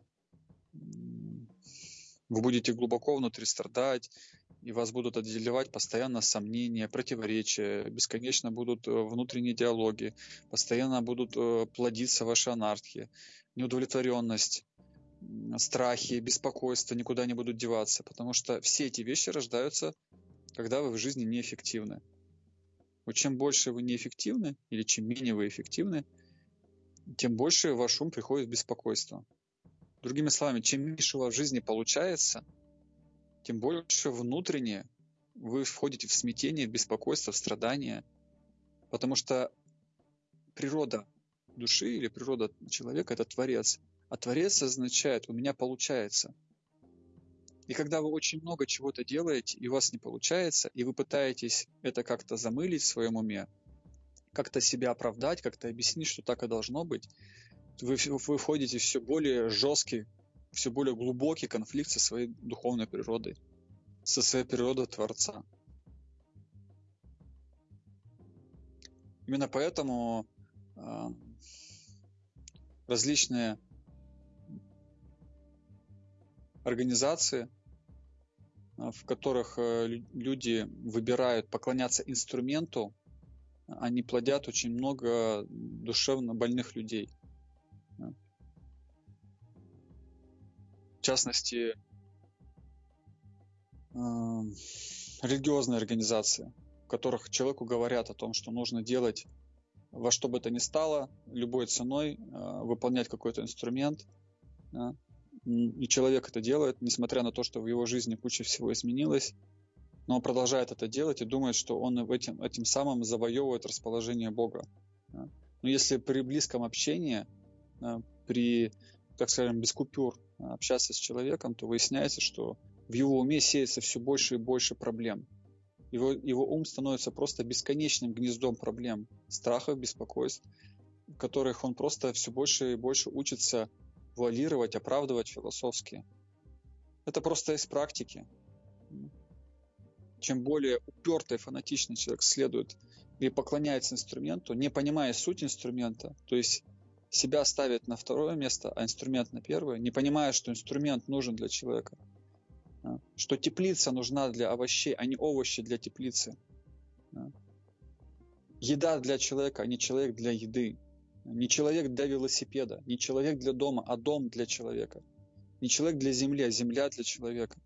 вы будете глубоко внутри страдать, и вас будут одолевать постоянно сомнения, противоречия, бесконечно будут внутренние диалоги, постоянно будут плодиться ваши анархии, неудовлетворенность, страхи, беспокойство никуда не будут деваться, потому что все эти вещи рождаются, когда вы в жизни неэффективны. Вот чем больше вы неэффективны, или чем менее вы эффективны, тем больше в ваш ум приходит беспокойство. Другими словами, чем меньше у вас в жизни получается, тем больше внутренне вы входите в смятение, в беспокойство, в страдания. Потому что природа души или природа человека – это Творец. А Творец означает «у меня получается». И когда вы очень много чего-то делаете, и у вас не получается, и вы пытаетесь это как-то замылить в своем уме, как-то себя оправдать, как-то объяснить, что так и должно быть, вы входите в все более жесткий, все более глубокий конфликт со своей духовной природой, со своей природой Творца. Именно поэтому различные организации, в которых люди выбирают поклоняться инструменту, они плодят очень много душевно больных людей. В частности, религиозные организации, в которых человеку говорят о том, что нужно делать во что бы то ни стало, любой ценой, выполнять какой-то инструмент. И человек это делает, несмотря на то, что в его жизни куча всего изменилось, но он продолжает это делать и думает, что он этим самым завоевывает расположение Бога. Но если при близком общении, при, так скажем, без купюр общаться с человеком, то выясняется, что в его уме сеется все больше и больше проблем. Его ум становится просто бесконечным гнездом проблем, страхов, беспокойств, в которых он просто все больше и больше учится вуалировать, оправдывать философски. Это просто из практики. Чем более упертый и фанатичный человек следует или поклоняется инструменту, не понимая суть инструмента, то есть себя ставит на второе место, а инструмент на первое, не понимая, что инструмент нужен для человека, что теплица нужна для овощей, а не овощи для теплицы. Еда для человека, а не человек для еды. Не человек для велосипеда, не человек для дома, а дом для человека. Не человек для земли, а земля для человека.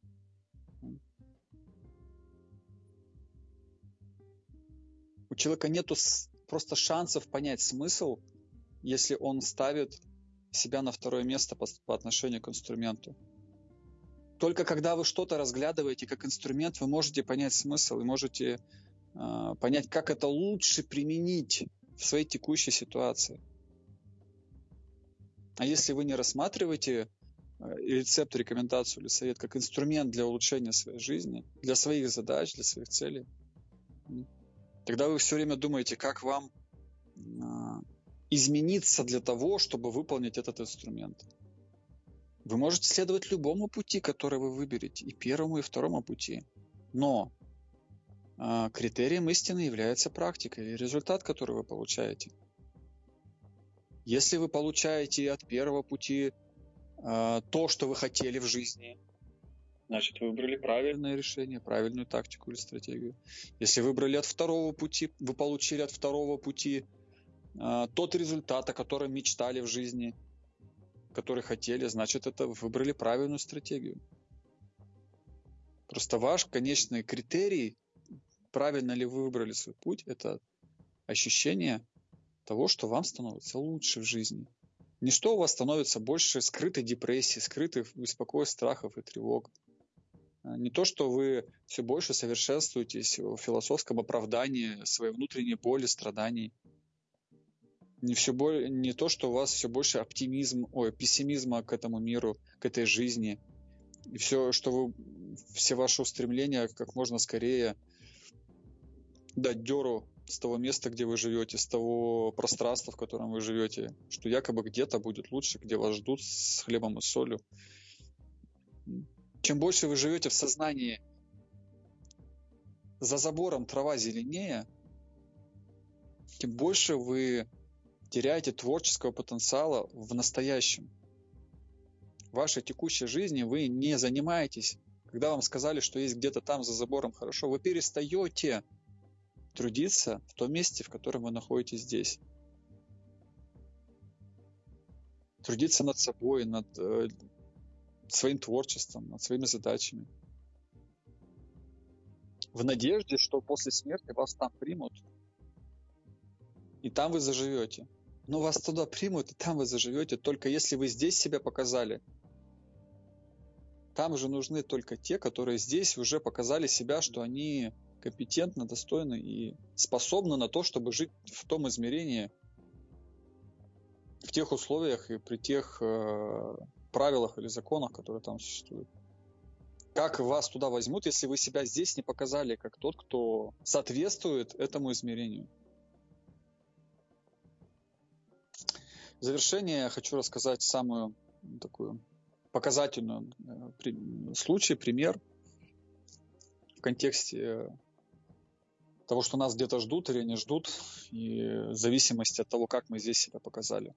У человека нет просто шансов понять смысл, если он ставит себя на второе место по отношению к инструменту. Только когда вы что-то разглядываете как инструмент, вы можете понять смысл и можете понять, как это лучше применить в своей текущей ситуации. А если вы не рассматриваете рецепт, рекомендацию или совет как инструмент для улучшения своей жизни, для своих задач, для своих целей, тогда вы все время думаете, как вам измениться для того, чтобы выполнить этот инструмент. Вы можете следовать любому пути, который вы выберете, и первому, и второму пути. Но критерием истины является практика и результат, который вы получаете. Если вы получаете от первого пути то, что вы хотели в жизни, значит, вы выбрали правильное решение, правильную тактику или стратегию. Если выбрали от второго пути, вы получили от второго пути тот результат, о котором мечтали в жизни, который хотели, значит, это вы выбрали правильную стратегию. Просто ваш конечный критерий, правильно ли вы выбрали свой путь, это ощущение того, что вам становится лучше в жизни. Не что у вас становится больше скрытой депрессии, скрытых беспокойств, страхов и тревог. Не то, что вы все больше совершенствуетесь в философском оправдании своей внутренней боли, страданий. Не то, что у вас все больше пессимизма к этому миру, к этой жизни. И все ваши устремления как можно скорее дать дёру с того места, где вы живете, с того пространства, в котором вы живете, что якобы где-то будет лучше, где вас ждут с хлебом и солью. Чем больше вы живете в сознании за забором трава зеленее, тем больше вы теряете творческого потенциала в настоящем. В вашей текущей жизни вы не занимаетесь. Когда вам сказали, что есть где-то там за забором хорошо, вы перестаете трудиться в том месте, в котором вы находитесь здесь. Трудиться над собой, над своим творчеством, над своими задачами. В надежде, что после смерти вас там примут, и там вы заживете. Но вас туда примут, и там вы заживете, только если вы здесь себя показали. Там же нужны только те, которые здесь уже показали себя, что они компетентны, достойны и способны на то, чтобы жить в том измерении, в тех условиях и при тех правилах или законах, которые там существуют. Как вас туда возьмут, если вы себя здесь не показали, как тот, кто соответствует этому измерению? В завершение я хочу рассказать самую такую показательную пример в контексте того, что нас где-то ждут или не ждут, и в зависимости от того, как мы здесь себя показали.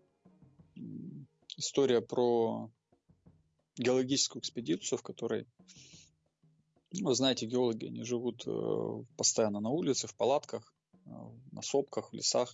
История про геологическую экспедицию, в которой, вы знаете, геологи, они живут постоянно на улице, в палатках, на сопках, в лесах.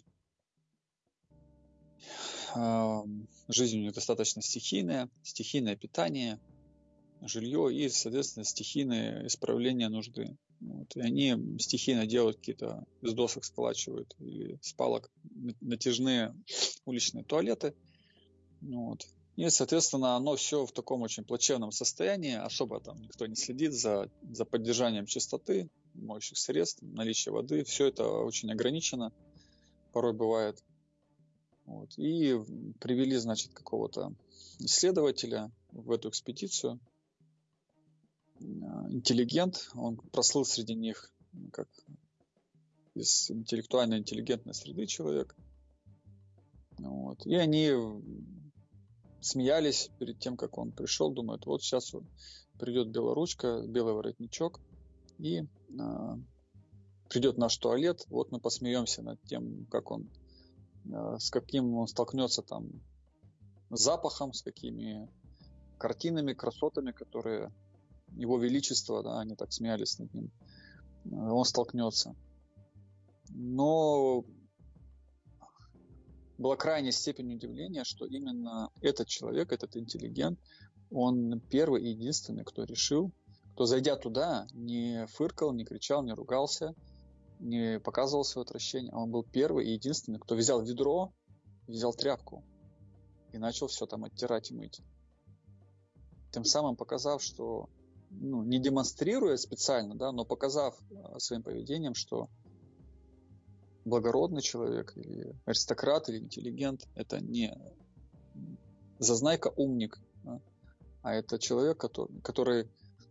Жизнь у них достаточно стихийное питание, жилье и, соответственно, стихийное исправление нужды. Вот. И они стихийно делают какие-то, из досок сколачивают или с палок натяжные уличные туалеты. Вот. И, соответственно, оно все в таком очень плачевном состоянии. Особо там никто не следит за поддержанием чистоты, моющих средств, наличия воды. Все это очень ограничено. Порой бывает. Вот. И привели, значит, какого-то исследователя в эту экспедицию. Интеллигент, он прослыл среди них как из интеллектуально интеллигентной среды человек. Вот. И они смеялись перед тем, как он пришел, думают, вот сейчас придет белоручка, белый воротничок, и придет наш туалет, вот мы посмеемся над тем, как он, с каким он столкнется там с запахом, с какими картинами, красотами, которые его величество, да, они так смеялись над ним, он столкнется. Но была крайняя степень удивления, что именно этот человек, этот интеллигент, он первый и единственный, кто решил, кто, зайдя туда, не фыркал, не кричал, не ругался, не показывал свое отвращение, а он был первый и единственный, кто взял ведро, взял тряпку и начал все там оттирать и мыть. Тем самым показав, что, не демонстрируя специально, да, но показав своим поведением, что благородный человек или аристократ или интеллигент — это не зазнайка, умник, да, а это человек, который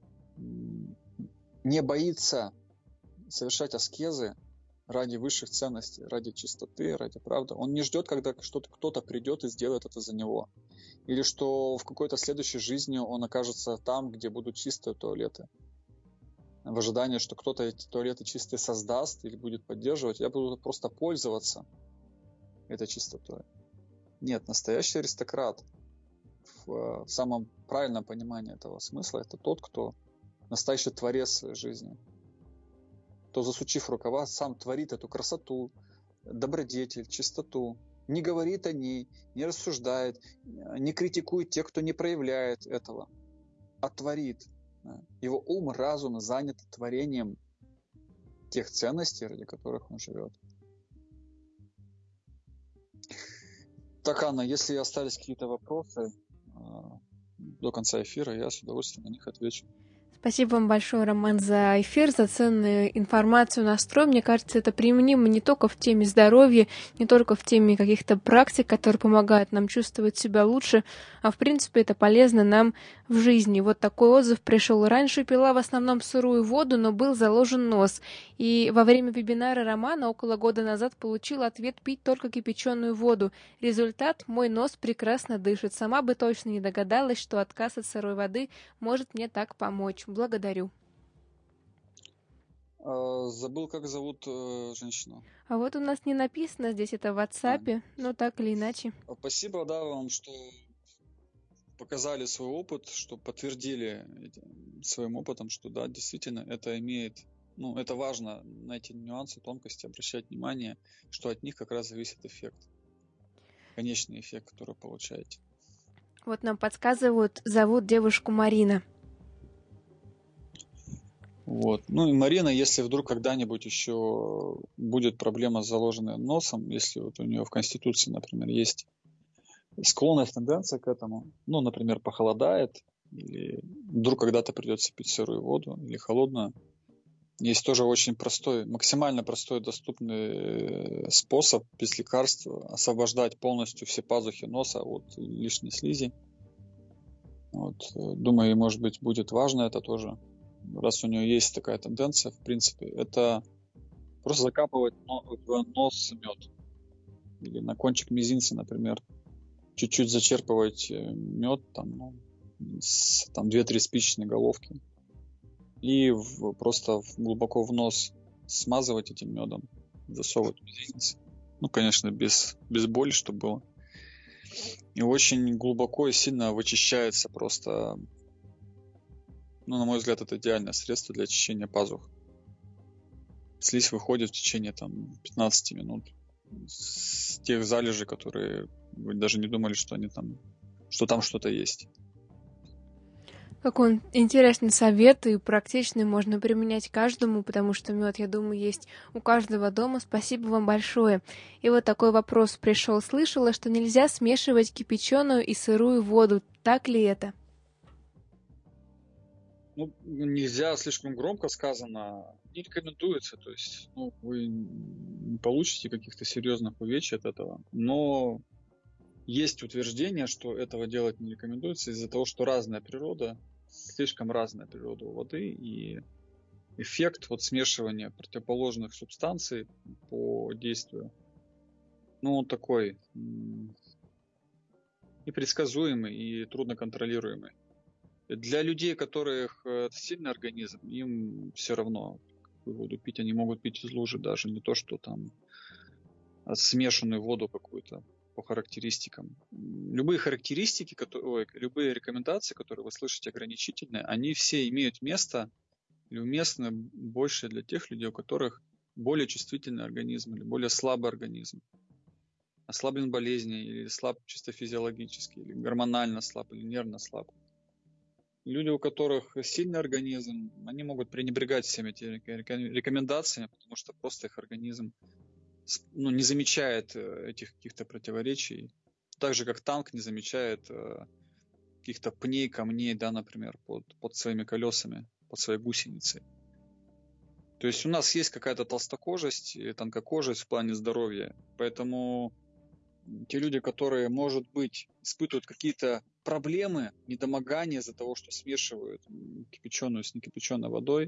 не боится совершать аскезы ради высших ценностей, ради чистоты, ради правды. Он не ждет, когда кто-то придет и сделает это за него. Или что в какой-то следующей жизни он окажется там, где будут чистые туалеты. В ожидании, что кто-то эти туалеты чистые создаст или будет поддерживать, я буду просто пользоваться этой чистотой. Нет, настоящий аристократ в самом правильном понимании этого смысла — это тот, кто настоящий творец своей жизни. Кто, засучив рукава, сам творит эту красоту, добродетель, чистоту, не говорит о ней, не рассуждает, не критикует тех, кто не проявляет этого, а творит. Его ум, разум занят творением тех ценностей, ради которых он живет. Так, Анна, если остались какие-то вопросы до конца эфира, я с удовольствием на них отвечу. Спасибо вам большое, Роман, за эфир, за ценную информацию, настрой. Мне кажется, это применимо не только в теме здоровья, не только в теме каких-то практик, которые помогают нам чувствовать себя лучше, а в принципе это полезно нам в жизни. Вот такой отзыв пришел. Раньше пила в основном сырую воду, но был заложен нос. И во время вебинара Романа около года назад получила ответ пить только кипяченую воду. Результат — мой нос прекрасно дышит. Сама бы точно не догадалась, что отказ от сырой воды может мне так помочь. Благодарю. Забыл, как зовут женщину. А вот у нас не написано здесь это в WhatsApp, но так или иначе. Спасибо, да, вам, что показали свой опыт, что подтвердили своим опытом, что да, действительно это имеет, это важно, на эти нюансы, тонкости обращать внимание, что от них как раз зависит эффект, конечный эффект, который получаете. Вот нам подсказывают, зовут девушку Марина. Вот. И Марина, если вдруг когда-нибудь еще будет проблема с заложенным носом, если вот у нее в Конституции, например, есть склонность, тенденция к этому, например, похолодает, или вдруг когда-то придется пить сырую воду или холодную, есть тоже очень простой, максимально простой, доступный способ без лекарств освобождать полностью все пазухи носа от лишней слизи. Вот. Думаю, ей, может быть, будет важно это тоже. Раз у нее есть такая тенденция, в принципе, это просто закапывать в нос мед. Или на кончик мизинца, например, чуть-чуть зачерпывать мед, там 2-3 спичечные головки. И просто глубоко в нос смазывать этим медом, засовывать в мизинец. Ну, конечно, без боли, чтобы было. И очень глубоко и сильно вычищается просто. Ну, на мой взгляд, это идеальное средство для очищения пазух. Слизь выходит в течение 15 минут с тех залежей, которые вы даже не думали, что там что-то есть. Какой интересный совет и практичный, можно применять каждому, потому что мед, я думаю, есть у каждого дома. Спасибо вам большое. И вот такой вопрос пришел. Слышала, что нельзя смешивать кипяченую и сырую воду. Так ли это? Ну, нельзя, слишком громко сказано, не рекомендуется, то есть, вы не получите каких-то серьезных увечий от этого, но есть утверждение, что этого делать не рекомендуется из-за того, что слишком разная природа у воды, и эффект смешивания противоположных субстанций по действию, он такой непредсказуемый и трудно контролируемый. Для людей, у которых сильный организм, им все равно, какую воду пить. Они могут пить из лужи даже, не то, что смешанную воду какую-то по характеристикам. Любые любые рекомендации, которые вы слышите ограничительные, они все имеют место или уместны больше для тех людей, у которых более чувствительный организм или более слабый организм. Ослаблен болезнью или слаб чисто физиологически, или гормонально слаб, или нервно слаб. Люди, у которых сильный организм, они могут пренебрегать всеми этими рекомендациями, потому что просто их организм не замечает этих каких-то противоречий. Так же, как танк не замечает каких-то пней, камней, например, под своими колесами, под своей гусеницей. То есть у нас есть какая-то толстокожесть и тонкокожесть в плане здоровья. Поэтому те люди, которые, может быть, испытывают какие-то проблемы, недомогания из-за того, что смешивают кипяченую с некипяченой водой,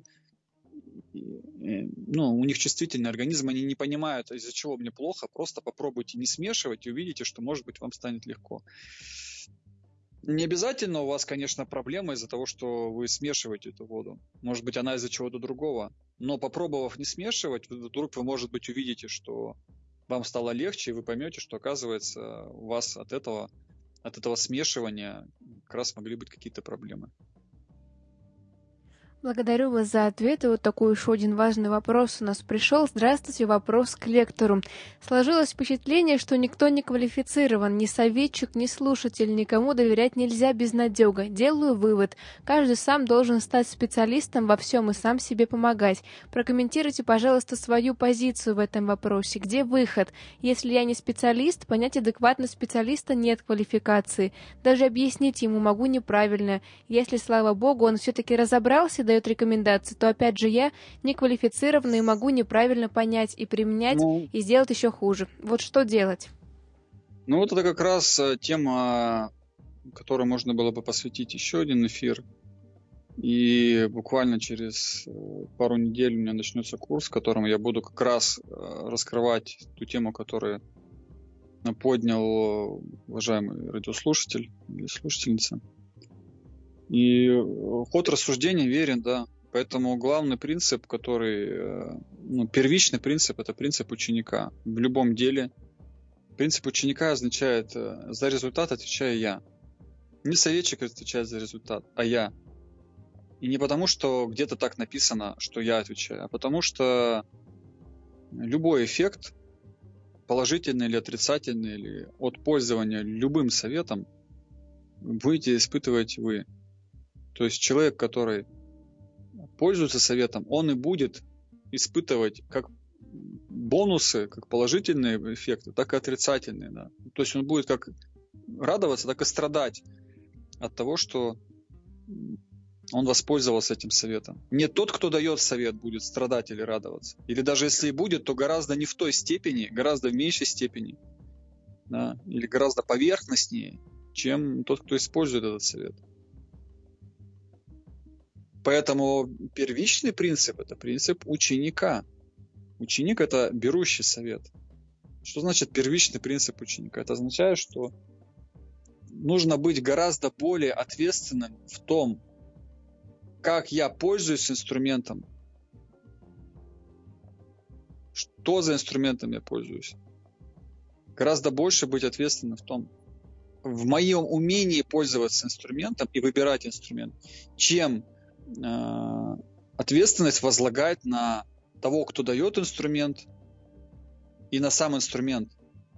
у них чувствительный организм, они не понимают, из-за чего мне плохо, просто попробуйте не смешивать и увидите, что, может быть, вам станет легко. Не обязательно у вас, конечно, проблема из-за того, что вы смешиваете эту воду. Может быть, она из-за чего-то другого. Но попробовав не смешивать, вдруг вы, может быть, увидите, что вам стало легче, и вы поймете, что, оказывается, у вас от этого смешивания как раз могли быть какие-то проблемы. Благодарю вас за ответ. И вот такой еще один важный вопрос у нас пришел. Здравствуйте, вопрос к лектору. Сложилось впечатление, что никто не квалифицирован, ни советчик, ни слушатель, никому доверять нельзя безнадега. Делаю вывод. Каждый сам должен стать специалистом во всем и сам себе помогать. Прокомментируйте, пожалуйста, свою позицию в этом вопросе. Где выход? Если я не специалист, понять адекватно специалиста нет квалификации. Даже объяснить ему могу неправильно. Если, слава богу, он все-таки разобрался и дает рекомендации, то опять же я неквалифицированный и могу неправильно понять и применять, и сделать еще хуже. Вот что делать? Вот это как раз тема, которой можно было бы посвятить еще один эфир. И буквально через пару недель у меня начнется курс, в котором я буду как раз раскрывать ту тему, которую поднял уважаемый радиослушатель или слушательница. И ход рассуждения верен, да. Поэтому главный принцип, первичный принцип, это принцип ученика. В любом деле принцип ученика означает, за результат отвечаю я. Не советчик отвечает за результат, а я. И не потому, что где-то так написано, что я отвечаю, а потому что любой эффект, положительный или отрицательный, или от пользования любым советом, будете испытывать вы. То есть человек, который пользуется советом, он и будет испытывать как бонусы, как положительные эффекты, так и отрицательные. Да. То есть он будет как радоваться, так и страдать от того, что он воспользовался этим советом. Не тот, кто дает совет, будет страдать или радоваться. Или даже если и будет, то гораздо не в той степени, гораздо в меньшей степени, да, или гораздо поверхностнее, чем тот, кто использует этот совет. Поэтому первичный принцип – это принцип ученика. Ученик – это берущий совет. Что значит первичный принцип ученика? Это означает, что нужно быть гораздо более ответственным в том, как я пользуюсь инструментом, что за инструментом я пользуюсь. Гораздо больше быть ответственным в моем умении пользоваться инструментом и выбирать инструмент, чем ответственность возлагать на того, кто дает инструмент, и на сам инструмент.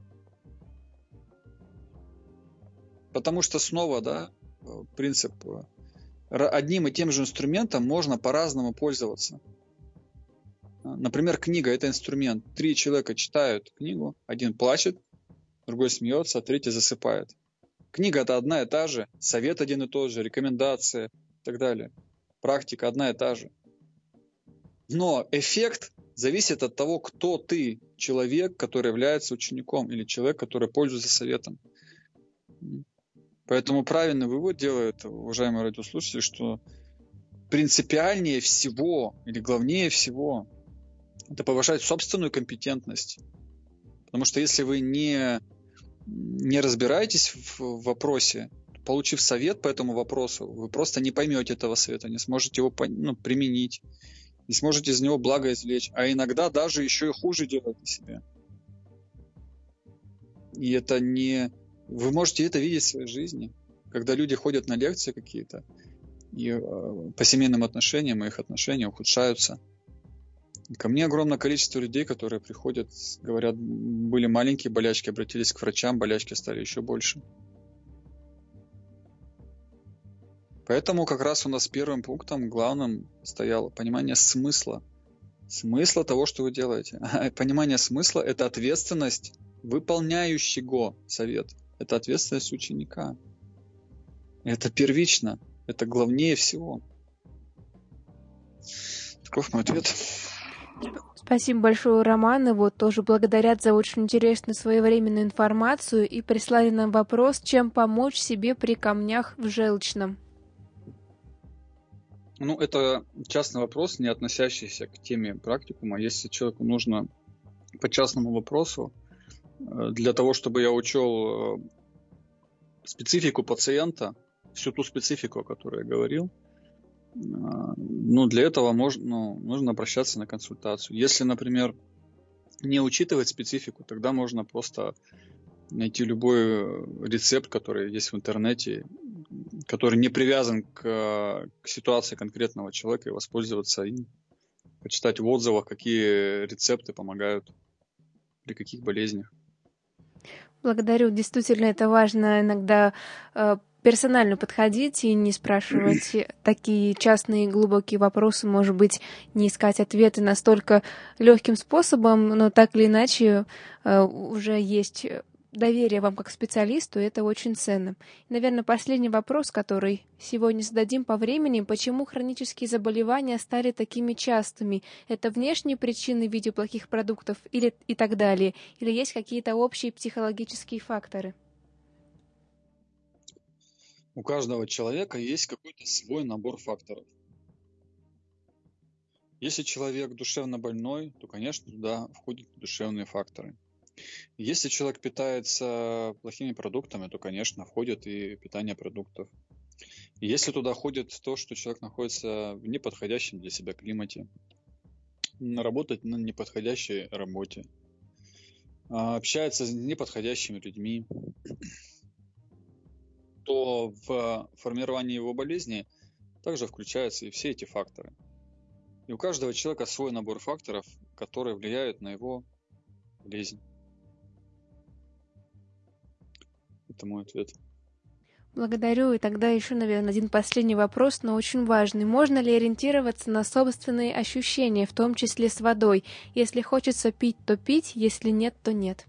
Потому что снова, да, принцип, одним и тем же инструментом можно по-разному пользоваться. Например, книга – это инструмент. 3 человека читают книгу, один плачет, другой смеется, а третий засыпает. Книга – это одна и та же, совет один и тот же, рекомендации и так далее. Практика одна и та же. Но эффект зависит от того, кто ты, человек, который является учеником, или человек, который пользуется советом. Поэтому правильный вывод делает, уважаемые радиослушатели, что принципиальнее всего или главнее всего это повышать собственную компетентность. Потому что если вы не разбираетесь в вопросе, получив совет по этому вопросу, вы просто не поймете этого совета, не сможете его применить, не сможете из него благо извлечь, а иногда даже еще и хуже делаете себе. И это не... Вы можете это видеть в своей жизни, когда люди ходят на лекции какие-то, и по семейным отношениям их отношения ухудшаются. И ко мне огромное количество людей, которые приходят, говорят, были маленькие болячки, обратились к врачам, болячки стали еще больше. Поэтому как раз у нас первым пунктом главным стояло понимание смысла. Смысла того, что вы делаете. А понимание смысла – это ответственность выполняющего совет. Это ответственность ученика. Это первично. Это главнее всего. Таков мой ответ. Спасибо большое, Роман. И вот тоже благодарят за очень интересную своевременную информацию и прислали нам вопрос, чем помочь себе при камнях в желчном. Это частный вопрос, не относящийся к теме практикума. Если человеку нужно по частному вопросу, для того, чтобы я учел специфику пациента, всю ту специфику, о которой я говорил, для этого нужно обращаться на консультацию. Если, например, не учитывать специфику, тогда можно просто найти любой рецепт, который есть в интернете, который не привязан к ситуации конкретного человека, и воспользоваться им, почитать в отзывах, какие рецепты помогают при каких болезнях. Благодарю. Действительно, это важно иногда персонально подходить и не спрашивать такие частные глубокие вопросы, может быть, не искать ответы настолько легким способом, но так или иначе уже есть доверие вам как специалисту, и это очень ценно. И, наверное, последний вопрос, который сегодня зададим по времени: почему хронические заболевания стали такими частыми? Это внешние причины в виде плохих продуктов и так далее? Или есть какие-то общие психологические факторы? У каждого человека есть какой-то свой набор факторов. Если человек душевно больной, то, конечно, туда входят душевные факторы. Если человек питается плохими продуктами, то, конечно, входит и питание продуктов. И если туда входит то, что человек находится в неподходящем для себя климате, работает на неподходящей работе, общается с неподходящими людьми, то в формировании его болезни также включаются и все эти факторы. И у каждого человека свой набор факторов, которые влияют на его болезнь. Это мой ответ. Благодарю. И тогда еще, наверное, один последний вопрос, но очень важный. Можно ли ориентироваться на собственные ощущения, в том числе с водой? Если хочется пить, то пить, если нет, то нет.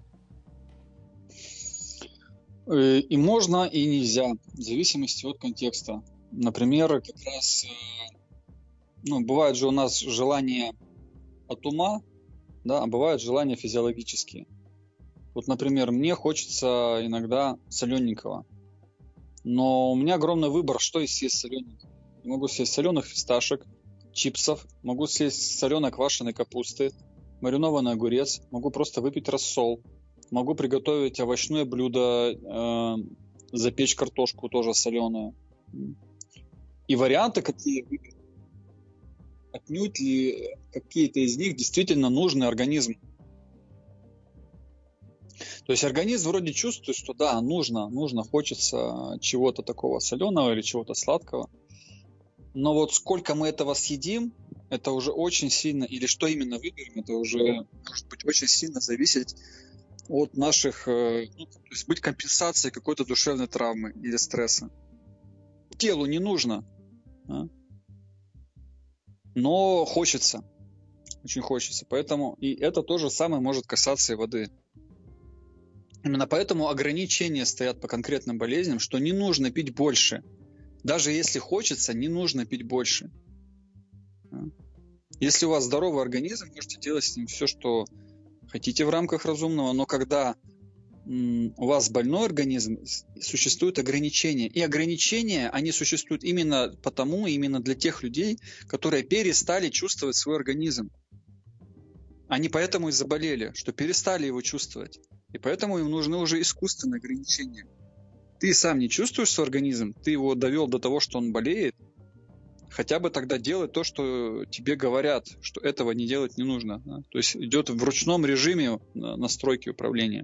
И можно, и нельзя, в зависимости от контекста. Например, как раз, бывает же у нас желание от ума, да, а бывают желания физиологические. Вот, например, мне хочется иногда солененького, но у меня огромный выбор, что съесть солененького. Я могу съесть соленых фисташек, чипсов, могу съесть соленой квашеной капусты, маринованный огурец, могу просто выпить рассол, могу приготовить овощное блюдо, запечь картошку тоже соленую. И варианты какие выберу. отнюдь ли какие-то из них действительно нужны организму. То есть организм вроде чувствует, что да, нужно, хочется чего-то такого соленого или чего-то сладкого. Но вот сколько мы этого съедим, это уже очень сильно, или что именно выберем, это уже может быть очень сильно зависеть от наших, то есть быть компенсацией какой-то душевной травмы или стресса. Телу не нужно, но хочется, очень хочется. Поэтому и это то же самое может касаться и воды. Именно поэтому ограничения стоят по конкретным болезням, что не нужно пить больше. Даже если хочется, не нужно пить больше. Если у вас здоровый организм, можете делать с ним все, что хотите в рамках разумного, но когда у вас больной организм, существуют ограничения. И ограничения, они существуют именно потому, именно для тех людей, которые перестали чувствовать свой организм. Они поэтому и заболели, что перестали его чувствовать. И поэтому им нужны уже искусственные ограничения. Ты сам не чувствуешь свой организм, ты его довел до того, что он болеет, хотя бы тогда делай то, что тебе говорят, что этого не делать не нужно. Да? То есть идет в ручном режиме настройки управления.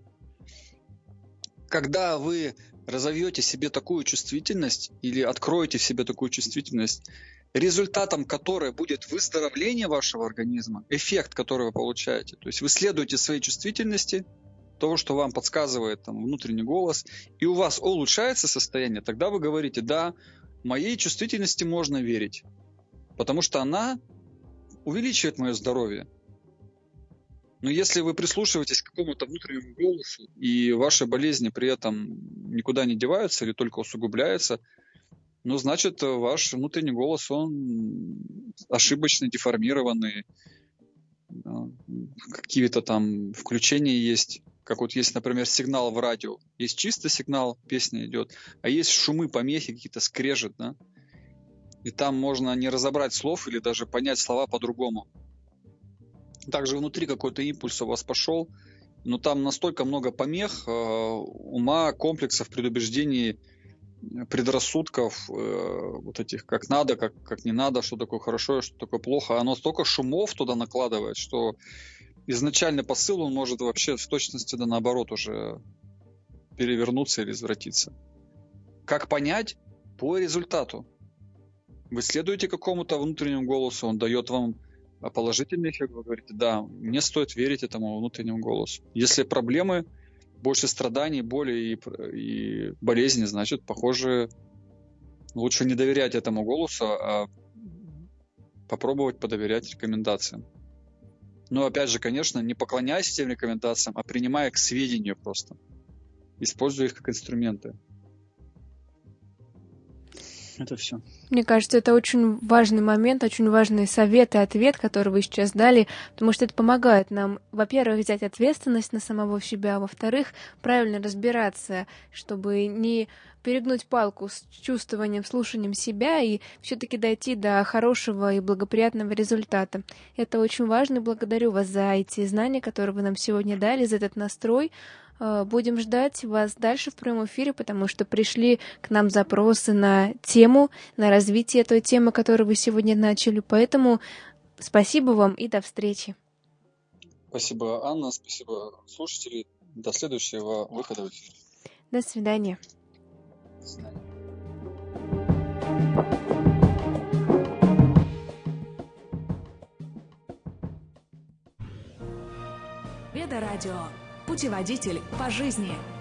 Когда вы разовьете себе такую чувствительность или откроете в себе такую чувствительность, результатом которой будет выздоровление вашего организма, эффект, который вы получаете, то есть вы следуете своей чувствительности, того, что вам подсказывает там, внутренний голос, и у вас улучшается состояние, тогда вы говорите, да, моей чувствительности можно верить, потому что она увеличивает мое здоровье. Но если вы прислушиваетесь к какому-то внутреннему голосу, и ваши болезни при этом никуда не деваются или только усугубляются, ну, значит, ваш внутренний голос, он ошибочный, деформированный, какие-то там включения есть. Как вот есть, например, сигнал в радио. Есть чистый сигнал, песня идет, а есть шумы, помехи, какие-то скрежет, да? И там можно не разобрать слов или даже понять слова по-другому. Также внутри какой-то импульс у вас пошел, но там настолько много помех, ума, комплексов, предубеждений, предрассудков, вот этих, как надо, как не надо, что такое хорошо, что такое плохо. Оно столько шумов туда накладывает, что изначальный посыл, он может вообще в точности да наоборот уже перевернуться или извратиться. Как понять? По результату. Вы следуете какому-то внутреннему голосу, он дает вам положительный эффект, вы говорите, да, мне стоит верить этому внутреннему голосу. Если проблемы, больше страданий, боли и болезни, значит, похоже, лучше не доверять этому голосу, а попробовать подоверять рекомендациям. Но опять же, конечно, не поклоняясь этим рекомендациям, а принимая к сведению просто. Используя их как инструменты. Это все. Мне кажется, это очень важный момент, очень важный совет и ответ, который вы сейчас дали, потому что это помогает нам, во-первых, взять ответственность на самого себя, а во-вторых, правильно разбираться, чтобы не перегнуть палку с чувствованием, слушанием себя и все-таки дойти до хорошего и благоприятного результата. Это очень важно, и благодарю вас за эти знания, которые вы нам сегодня дали, за этот настрой. Будем ждать вас дальше в прямом эфире, потому что пришли к нам запросы на тему, на развитие той темы, которую вы сегодня начали. Поэтому спасибо вам и до встречи. Спасибо, Анна, спасибо, слушатели. До следующего выхода в эфир. До свидания. До свидания. Веда Радио. Путеводитель по жизни.